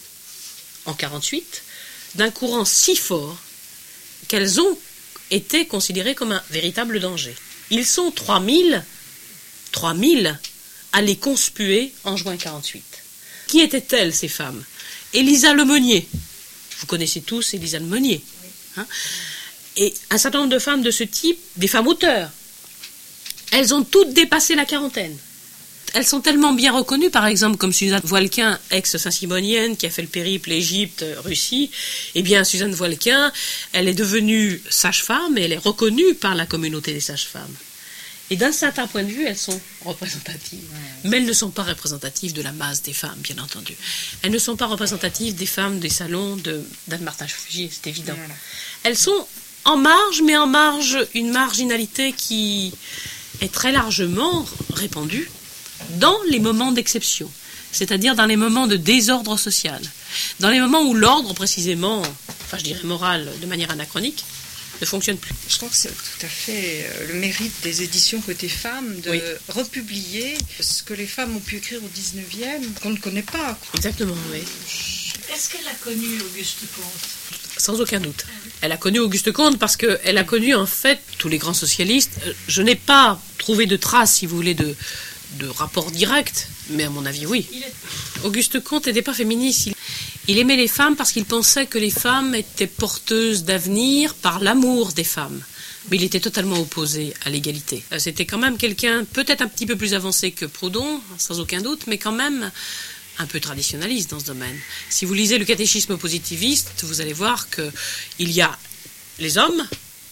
en quarante-huit, d'un courant si fort qu'elles ont été considérées comme un véritable danger. Ils sont trois mille, trois mille à les conspuer en juin quarante-huit. Qui étaient-elles, ces femmes? Élisa Lemonnier. Vous connaissez tous Élisa Lemonnier. Hein? Et un certain nombre de femmes de ce type, des femmes auteurs, elles ont toutes dépassé la quarantaine. Elles sont tellement bien reconnues, par exemple, comme Suzanne Voilquin, ex-saint-simonienne, qui a fait le périple Égypte-Russie. Eh bien, Suzanne Voilquin, elle est devenue sage-femme et elle est reconnue par la communauté des sages-femmes. Et d'un certain point de vue, elles sont représentatives. Mais elles ne sont pas représentatives de la masse des femmes, bien entendu. Elles ne sont pas représentatives des femmes des salons de d'Anne-Martin Chauffier, c'est évident. Elles sont en marge, mais en marge, une marginalité qui est très largement répandue dans les moments d'exception, c'est-à-dire dans les moments de désordre social, dans les moments où l'ordre, précisément, enfin je dirais moral, de manière anachronique, ne fonctionne plus. Je crois que c'est tout à fait le mérite des éditions Côté Femmes de oui. republier ce que les femmes ont pu écrire au dix-neuvième, qu'on ne connaît pas. Exactement, oui. Est-ce qu'elle a connu Auguste Comte? sans aucun doute. Elle a connu Auguste Comte parce qu'elle a connu en fait tous les grands socialistes. Je n'ai pas trouvé de traces, si vous voulez, de, de rapport direct, mais à mon avis, oui. Auguste Comte n'était pas féministe. Il, il aimait les femmes parce qu'il pensait que les femmes étaient porteuses d'avenir par l'amour des femmes. Mais il était totalement opposé à l'égalité. C'était quand même quelqu'un peut-être un petit peu plus avancé que Proudhon, sans aucun doute, mais quand même un peu traditionnaliste dans ce domaine. Si vous lisez le catéchisme positiviste, vous allez voir qu'il y a les hommes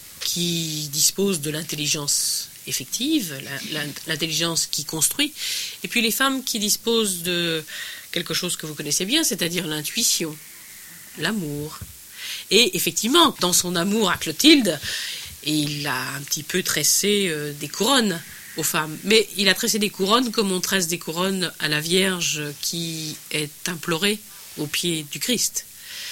qui disposent de l'intelligence effective, l'intelligence qui construit, et puis les femmes qui disposent de quelque chose que vous connaissez bien, c'est-à-dire l'intuition, l'amour. Et effectivement, dans son amour à Clotilde, il a un petit peu tressé euh, des couronnes aux femmes. Mais il a tressé des couronnes comme on tresse des couronnes à la Vierge qui est implorée au pied du Christ.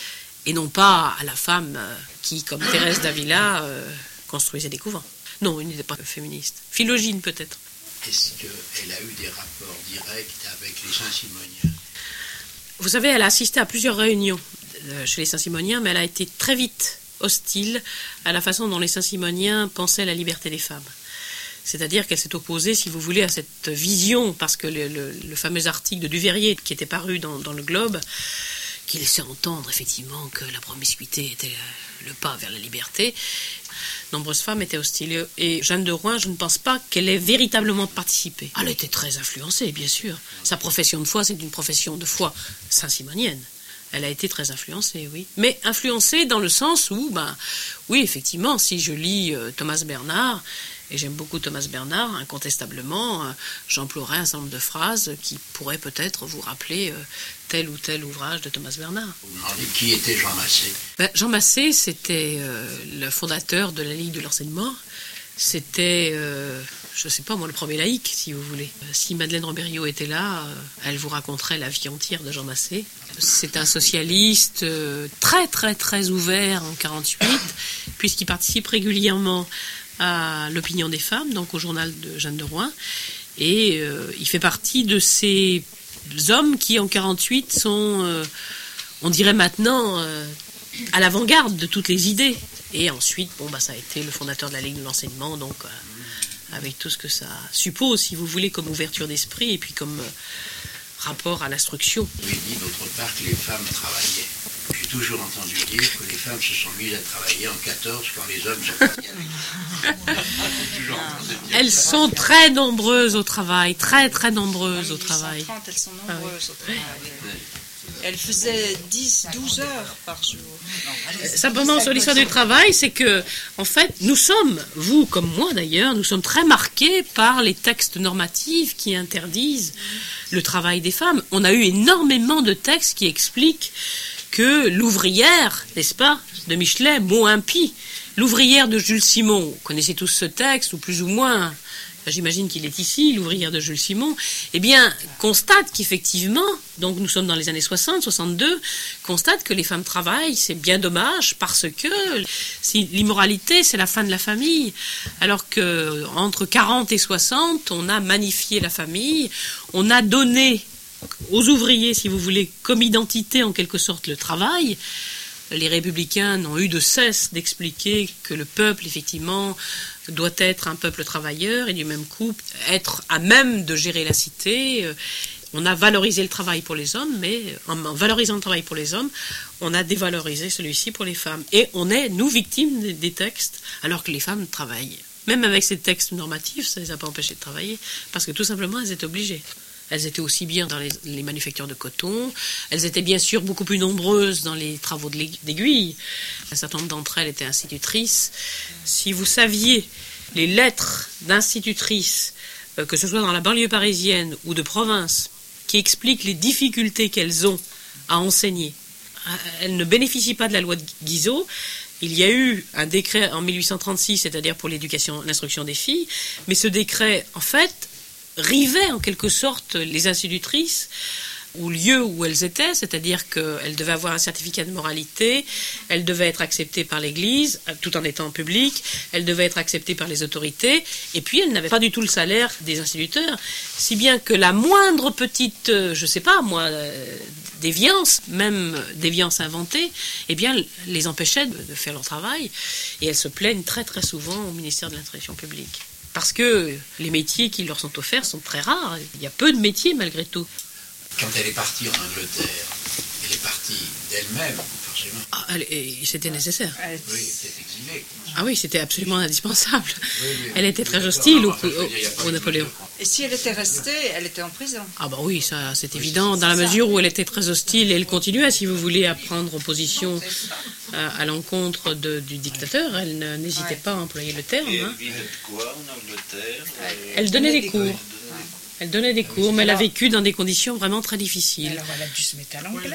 Et non pas à la femme euh, qui, comme Thérèse d'Avila, euh, construisait des couvents. Non, il n'était pas féministe. Philogine, peut-être. Est-ce qu'elle a eu des rapports directs avec les Saint-Simoniens? Vous savez, elle a assisté à plusieurs réunions chez les Saint-Simoniens, mais elle a été très vite hostile à la façon dont les Saint-Simoniens pensaient la liberté des femmes. C'est-à-dire qu'elle s'est opposée, si vous voulez, à cette vision, parce que le, le, le fameux article de Duveyrier qui était paru dans, dans le Globe, qui laissait entendre effectivement que la promiscuité était le pas vers la liberté, nombreuses femmes étaient hostiles. Et Jeanne de Rouen, je ne pense pas qu'elle ait véritablement participé. Elle était très influencée, bien sûr. Sa profession de foi, c'est une profession de foi saint-simonienne. Elle a été très influencée, oui. Mais influencée dans le sens où, ben, oui, effectivement, si je lis euh, Thomas Bernard, et j'aime beaucoup Thomas Bernard, incontestablement, euh, j'emploierai un certain nombre de phrases qui pourraient peut-être vous rappeler euh, tel ou tel ouvrage de Thomas Bernard. Vous demandez qui était Jean Massé? Ben, Jean Massé, c'était euh, le fondateur de la Ligue de l'enseignement. C'était, euh, je ne sais pas moi, le premier laïc, si vous voulez. Si Madeleine Robériot était là, euh, elle vous raconterait la vie entière de Jean Massé. C'est un socialiste euh, très très très ouvert en mille neuf cent quarante-huit, puisqu'il participe régulièrement à l'opinion des femmes, donc au journal de Jeanne de Rouen. Et euh, il fait partie de ces hommes qui, en mille neuf cent quarante-huit, sont, euh, on dirait maintenant, euh, à l'avant-garde de toutes les idées. Et ensuite, bon, bah, ça a été le fondateur de la Ligue de l'enseignement, donc euh, avec tout ce que ça suppose, si vous voulez, comme ouverture d'esprit et puis comme euh, rapport à l'instruction. Vous avez dit d'autre part que les femmes travaillaient. J'ai toujours entendu dire que les femmes se sont mises à travailler en quatorze quand les hommes sont partis avec. Toujours entendu dire Elles ça. sont très nombreuses au travail, très très nombreuses au En travail. mille huit cent trente, elles sont nombreuses Ah au travail. Elles faisaient dix douze heures par jour. Simplement, sur l'histoire du travail, c'est que, en fait, nous sommes, vous comme moi d'ailleurs, nous sommes très marqués par les textes normatifs qui interdisent le travail des femmes. On a eu énormément de textes qui expliquent que l'ouvrière, n'est-ce pas, de Michelet, mot impie, l'ouvrière de Jules Simon, vous connaissez tous ce texte, ou plus ou moins, j'imagine qu'il est ici, l'ouvrière de Jules Simon, eh bien, constate qu'effectivement, donc nous sommes dans les années soixante, soixante-deux, constate que les femmes travaillent, c'est bien dommage, parce que si l'immoralité, c'est la fin de la famille, alors que entre quarante et soixante, on a magnifié la famille, on a donné aux ouvriers, si vous voulez, comme identité en quelque sorte le travail. Les républicains n'ont eu de cesse d'expliquer que le peuple, effectivement, doit être un peuple travailleur et du même coup être à même de gérer la cité. On a valorisé le travail pour les hommes, mais en valorisant le travail pour les hommes, on a dévalorisé celui-ci pour les femmes. Et on est, nous, victimes des textes, alors que les femmes travaillent. Même avec ces textes normatifs, ça ne les a pas empêchées de travailler, parce que tout simplement, elles étaient obligées. Elles étaient aussi bien dans les, les manufactures de coton, elles étaient bien sûr beaucoup plus nombreuses dans les travaux d'aiguille. Un certain nombre d'entre elles étaient institutrices. Si vous saviez les lettres d'institutrices, euh, que ce soit dans la banlieue parisienne ou de province, qui expliquent les difficultés qu'elles ont à enseigner, elles ne bénéficient pas de la loi de Guizot. Il y a eu un décret en mille huit cent trente-six, c'est-à-dire pour l'éducation, l'instruction des filles, mais ce décret, en fait, rivait en quelque sorte les institutrices au lieu où elles étaient, c'est-à-dire qu'elles devaient avoir un certificat de moralité, elles devaient être acceptées par l'Église, tout en étant en public, elles devaient être acceptées par les autorités, et puis elles n'avaient pas du tout le salaire des instituteurs, si bien que la moindre petite, je sais pas moi, déviance, même déviance inventée, eh bien les empêchait de faire leur travail, et elles se plaignent très très souvent au ministère de l'Instruction publique. Parce que les métiers qui leur sont offerts sont très rares, il y a peu de métiers malgré tout. Quand elle est partie en Angleterre, elle est partie d'elle-même, forcément. Ah, elle, et c'était nécessaire. Oui, elle était exilée. Ah oui, c'était absolument indispensable. Oui, oui, elle était oui, très oui, hostile au, enfin, je veux dire, il y a au, pas au eu Napoléon. Et si elle était restée, elle était en prison. Ah bah oui, ça c'est Oui, évident, c'est dans la ça. mesure où elle était très hostile, et elle continuait, si vous voulez, à prendre position à, à l'encontre de, du dictateur, elle ne- n'hésitait Ouais. pas à employer le terme. Et hein. elle vivait de quoi en Angleterre euh, Elle donnait des des cours. cours. Elle donnait des cours, mais elle a Alors- vécu dans des conditions vraiment très difficiles. Alors elle a dû se mettre à l'anglais.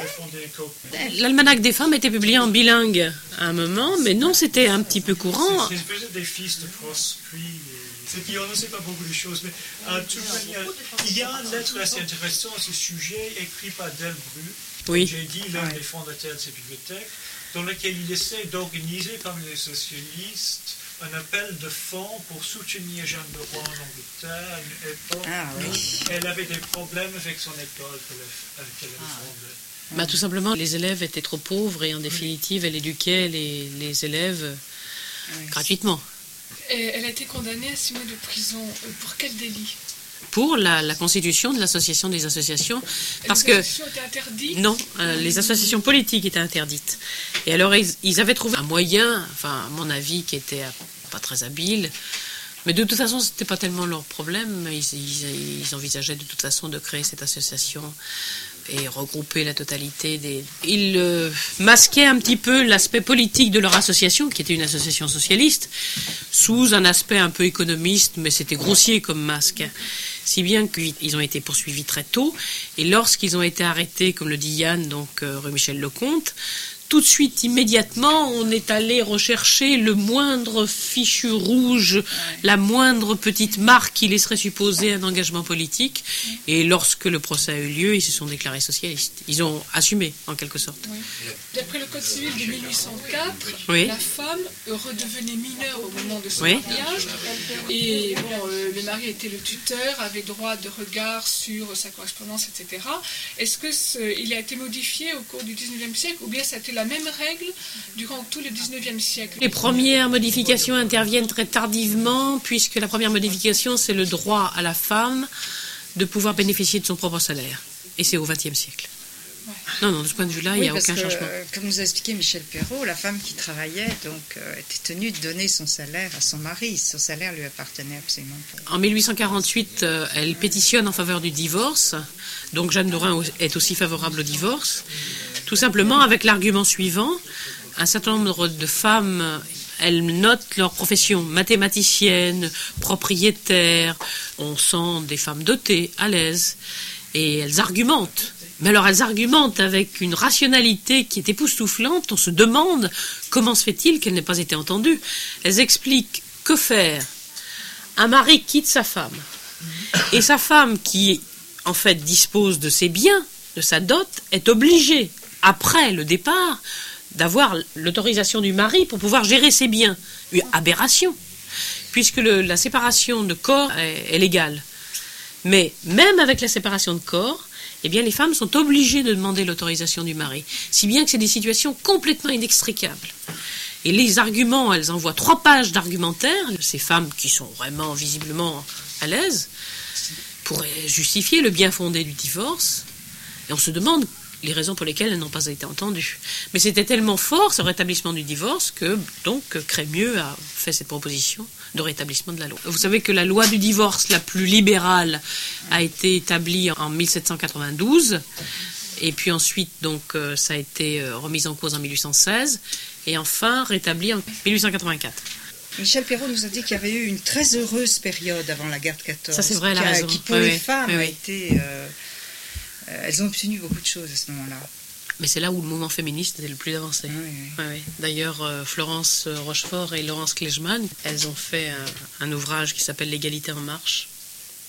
L'almanach des femmes était publié en bilingue à un moment, mais non, c'était un petit peu courant. C'est peut-être des fils de proscrits. et- C'est qu'on ne sait pas beaucoup de choses, mais en toute manière, il y a une lettre assez intéressante à ce sujet, écrite par Delbru, Oui. j'ai dit, l'un Ouais. des fondateurs de cette bibliothèque, dans lequel il essaie d'organiser parmi les socialistes un appel de fonds pour soutenir Jeanne de Rouen en Angleterre à une époque Ah oui. où elle avait des problèmes avec son école qu'elle a- qu'elle avait fondée. Bah, tout simplement, les élèves étaient trop pauvres et en définitive, elle éduquait les, les élèves Oui. gratuitement. Et elle a été condamnée à six mois de prison. Euh, Pour quel délit? Pour la, la constitution de l'association des associations, parce Les que associations étaient interdites. non, euh, les associations politiques étaient interdites. Et alors ils, ils avaient trouvé un moyen, enfin à mon avis, qui était euh, pas très habile. Mais de toute façon, c'était pas tellement leur problème. Ils, ils, ils envisageaient de toute façon de créer cette association et regrouper la totalité des... Ils euh, masquaient un petit peu l'aspect politique de leur association, qui était une association socialiste, sous un aspect un peu économiste, mais c'était grossier comme masque. Si bien qu'ils ont été poursuivis très tôt, et lorsqu'ils ont été arrêtés, comme le dit Yann, donc euh, rue Michel Lecomte, tout de suite, immédiatement, on est allé rechercher le moindre fichu rouge, la moindre petite marque qui laisserait supposer un engagement politique. Et lorsque le procès a eu lieu, ils se sont déclarés socialistes. Ils ont assumé, en quelque sorte. Oui. D'après le Code civil de mille huit cent quatre, Oui. la femme redevenait mineure au moment de son Oui. mariage. Et bon, euh, le mari était le tuteur, avait droit de regard sur sa correspondance, et cetera. Est-ce que ce- il a été modifié au cours du dix-neuvième siècle, ou bien ça a été la même règle durant tout le dix-neuvième siècle? Les premières modifications interviennent très tardivement, puisque la première modification, c'est le droit à la femme de pouvoir bénéficier de son propre salaire. Et c'est au vingtième siècle. Ouais. Non, non, de ce point de vue-là, il Oui, n'y a parce aucun que, changement. euh, comme nous a expliqué Michel Perrault, la femme qui travaillait donc euh, était tenue de donner son salaire à son mari. Son salaire lui appartenait absolument pas. En mille huit cent quarante-huit, euh, elle pétitionne en faveur du divorce. Donc Jeanne de Rouen est aussi favorable au divorce. Tout simplement avec l'argument suivant. Un certain nombre de femmes, elles notent leur profession, mathématicienne, propriétaire. On sent des femmes dotées, à l'aise. Et elles argumentent. Mais alors elles argumentent avec une rationalité qui est époustouflante. On se demande comment se fait-il qu'elle n'ait pas été entendue. Elles expliquent que faire. Un mari quitte sa femme. Et sa femme, qui en fait dispose de ses biens, de sa dot, est obligée, après le départ, d'avoir l'autorisation du mari pour pouvoir gérer ses biens. Une aberration, puisque le- la séparation de corps est, est légale. Mais même avec la séparation de corps, eh bien, les femmes sont obligées de demander l'autorisation du mari. Si bien que c'est des situations complètement inextricables. Et les arguments, elles envoient trois pages d'argumentaire, ces femmes qui sont vraiment visiblement à l'aise, pour justifier le bien fondé du divorce. Et on se demande les raisons pour lesquelles elles n'ont pas été entendues. Mais c'était tellement fort, ce rétablissement du divorce, que donc Crémieux a fait cette proposition de rétablissement de la loi. Vous savez que la loi du divorce la plus libérale a été établie en mille sept cent quatre-vingt-douze, et puis ensuite donc euh, ça a été euh, remis en cause en mille huit cent seize, et enfin rétabli en mille huit cent quatre-vingt-quatre. Michel Perrault nous a dit qu'il y avait eu une très heureuse période avant la guerre de quatorze. Ça, c'est vrai, elle a qui, raison. qui pour Oui, les oui, femmes oui, a oui. été... euh, euh, elles ont obtenu beaucoup de choses à ce moment-là. Mais c'est là où le mouvement féministe était le plus avancé. Oui, oui. Ouais, ouais. D'ailleurs, euh, Florence Rochefort et Laurence Kleichmann, elles ont fait un, un ouvrage qui s'appelle L'égalité en marche,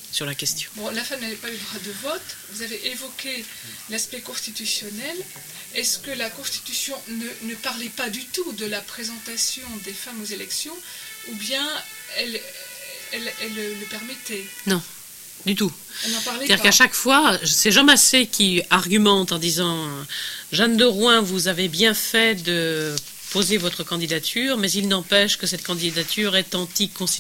sur la question. Bon, la femme n'avait pas le droit de vote. Vous avez évoqué l'aspect constitutionnel. Est-ce que la Constitution ne, ne parlait pas du tout de la présentation des femmes aux élections, ou bien elle, elle, elle le permettait? Non, du tout. Elle n'en parlait C'est-à-dire pas. qu'à chaque fois, c'est Jean Massé qui argumente en disant « Jeanne de Rouen, vous avez bien fait de poser votre candidature, mais il n'empêche que cette candidature est anticonstitutionnelle. »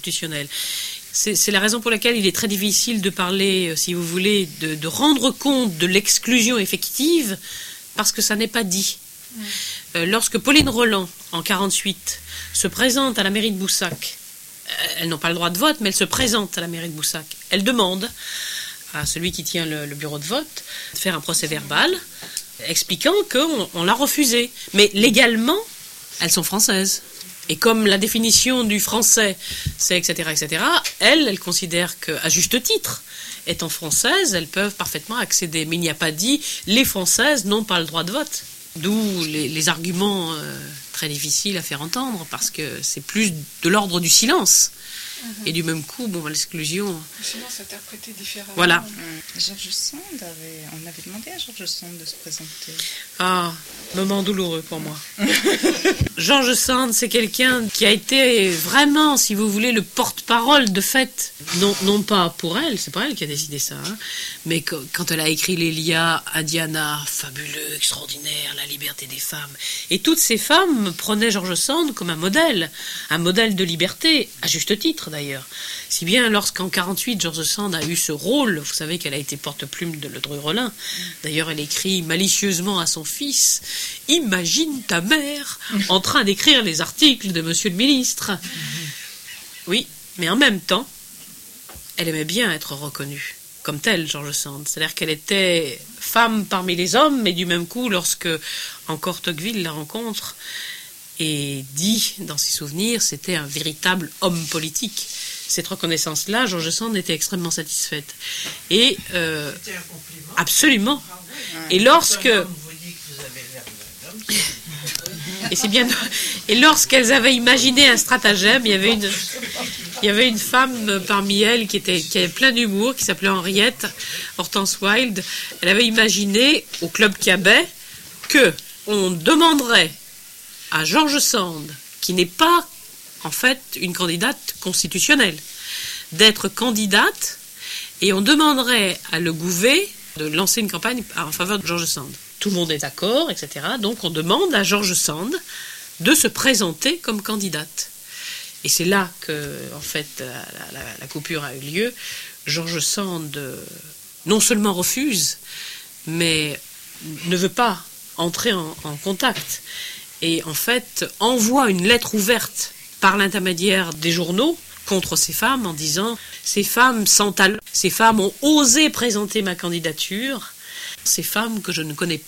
C'est, c'est la raison pour laquelle il est très difficile de parler, si vous voulez, de, de rendre compte de l'exclusion effective, parce que ça n'est pas dit. Mmh. Euh, lorsque Pauline Roland, en quarante-huit, se présente à la mairie de Boussac, elles n'ont pas le droit de vote, mais elle se présente à la mairie de Boussac. Elle demande à celui qui tient le, le bureau de vote de faire un procès verbal, expliquant qu'on on l'a refusé. Mais légalement, elles sont françaises. Et comme la définition du français, c'est et cetera, et cetera, elles, elles considèrent qu'à juste titre, étant françaises, elles peuvent parfaitement accéder. Mais il n'y a pas dit « les Françaises n'ont pas le droit de vote ». D'où les, les arguments euh, très difficiles à faire entendre, parce que c'est plus de l'ordre du silence. Mm-hmm. Et du même coup, bon, l'exclusion... Le silence interprété différemment. Voilà. Mmh. Georges Sand, avait, on avait demandé à Georges Sand de se présenter. Ah, moment douloureux pour moi. Georges Sand, c'est quelqu'un qui a été vraiment, si vous voulez, le porte-parole de fait. Non, non pas pour elle, c'est pas elle qui a décidé ça, hein, mais que, quand elle a écrit l'Elia, Indiana, fabuleux, extraordinaire, la liberté des femmes. Et toutes ces femmes prenaient Georges Sand comme un modèle, un modèle de liberté, à juste titre d'ailleurs. Si bien lorsqu'en quarante-huit, Georges Sand a eu ce rôle, vous savez qu'elle a été porte-plume de Ledru-Rollin. D'ailleurs, elle écrit malicieusement à son fils « Imagine ta mère en train d'écrire les articles de Monsieur le ministre. » Oui, mais en même temps, elle aimait bien être reconnue comme telle, Georges Sand. C'est-à-dire qu'elle était femme parmi les hommes, mais du même coup, lorsque encore Tocqueville la rencontre et dit dans ses souvenirs, c'était un véritable homme politique. Cette reconnaissance-là, Georges Sand était extrêmement satisfaite. Et euh, C'était un compliment. Ah Absolument. ouais. Et lorsque Vous dites que vous avez l'air d'un homme. et c'est bien et lorsqu'elles avaient imaginé un stratagème, il y avait une il y avait une femme parmi elles qui était qui avait plein d'humour, qui s'appelait Henriette Hortense Wilde. Elle avait imaginé au club Cabet que on demanderait à Georges Sand, qui n'est pas en fait une candidate constitutionnelle, d'être candidate, et on demanderait à Le Gouvet de lancer une campagne en faveur de Georges Sand. Tout le monde est d'accord, et cetera. Donc on demande à Georges Sand de se présenter comme candidate. Et c'est là que, en fait, la, la, la coupure a eu lieu. Georges Sand euh, non seulement refuse, mais ne veut pas entrer en, en contact. Et en fait, envoie une lettre ouverte par l'intermédiaire des journaux contre ces femmes en disant « Ces femmes sans talent, ces femmes ont osé présenter ma candidature, ces femmes que je ne connais pas. »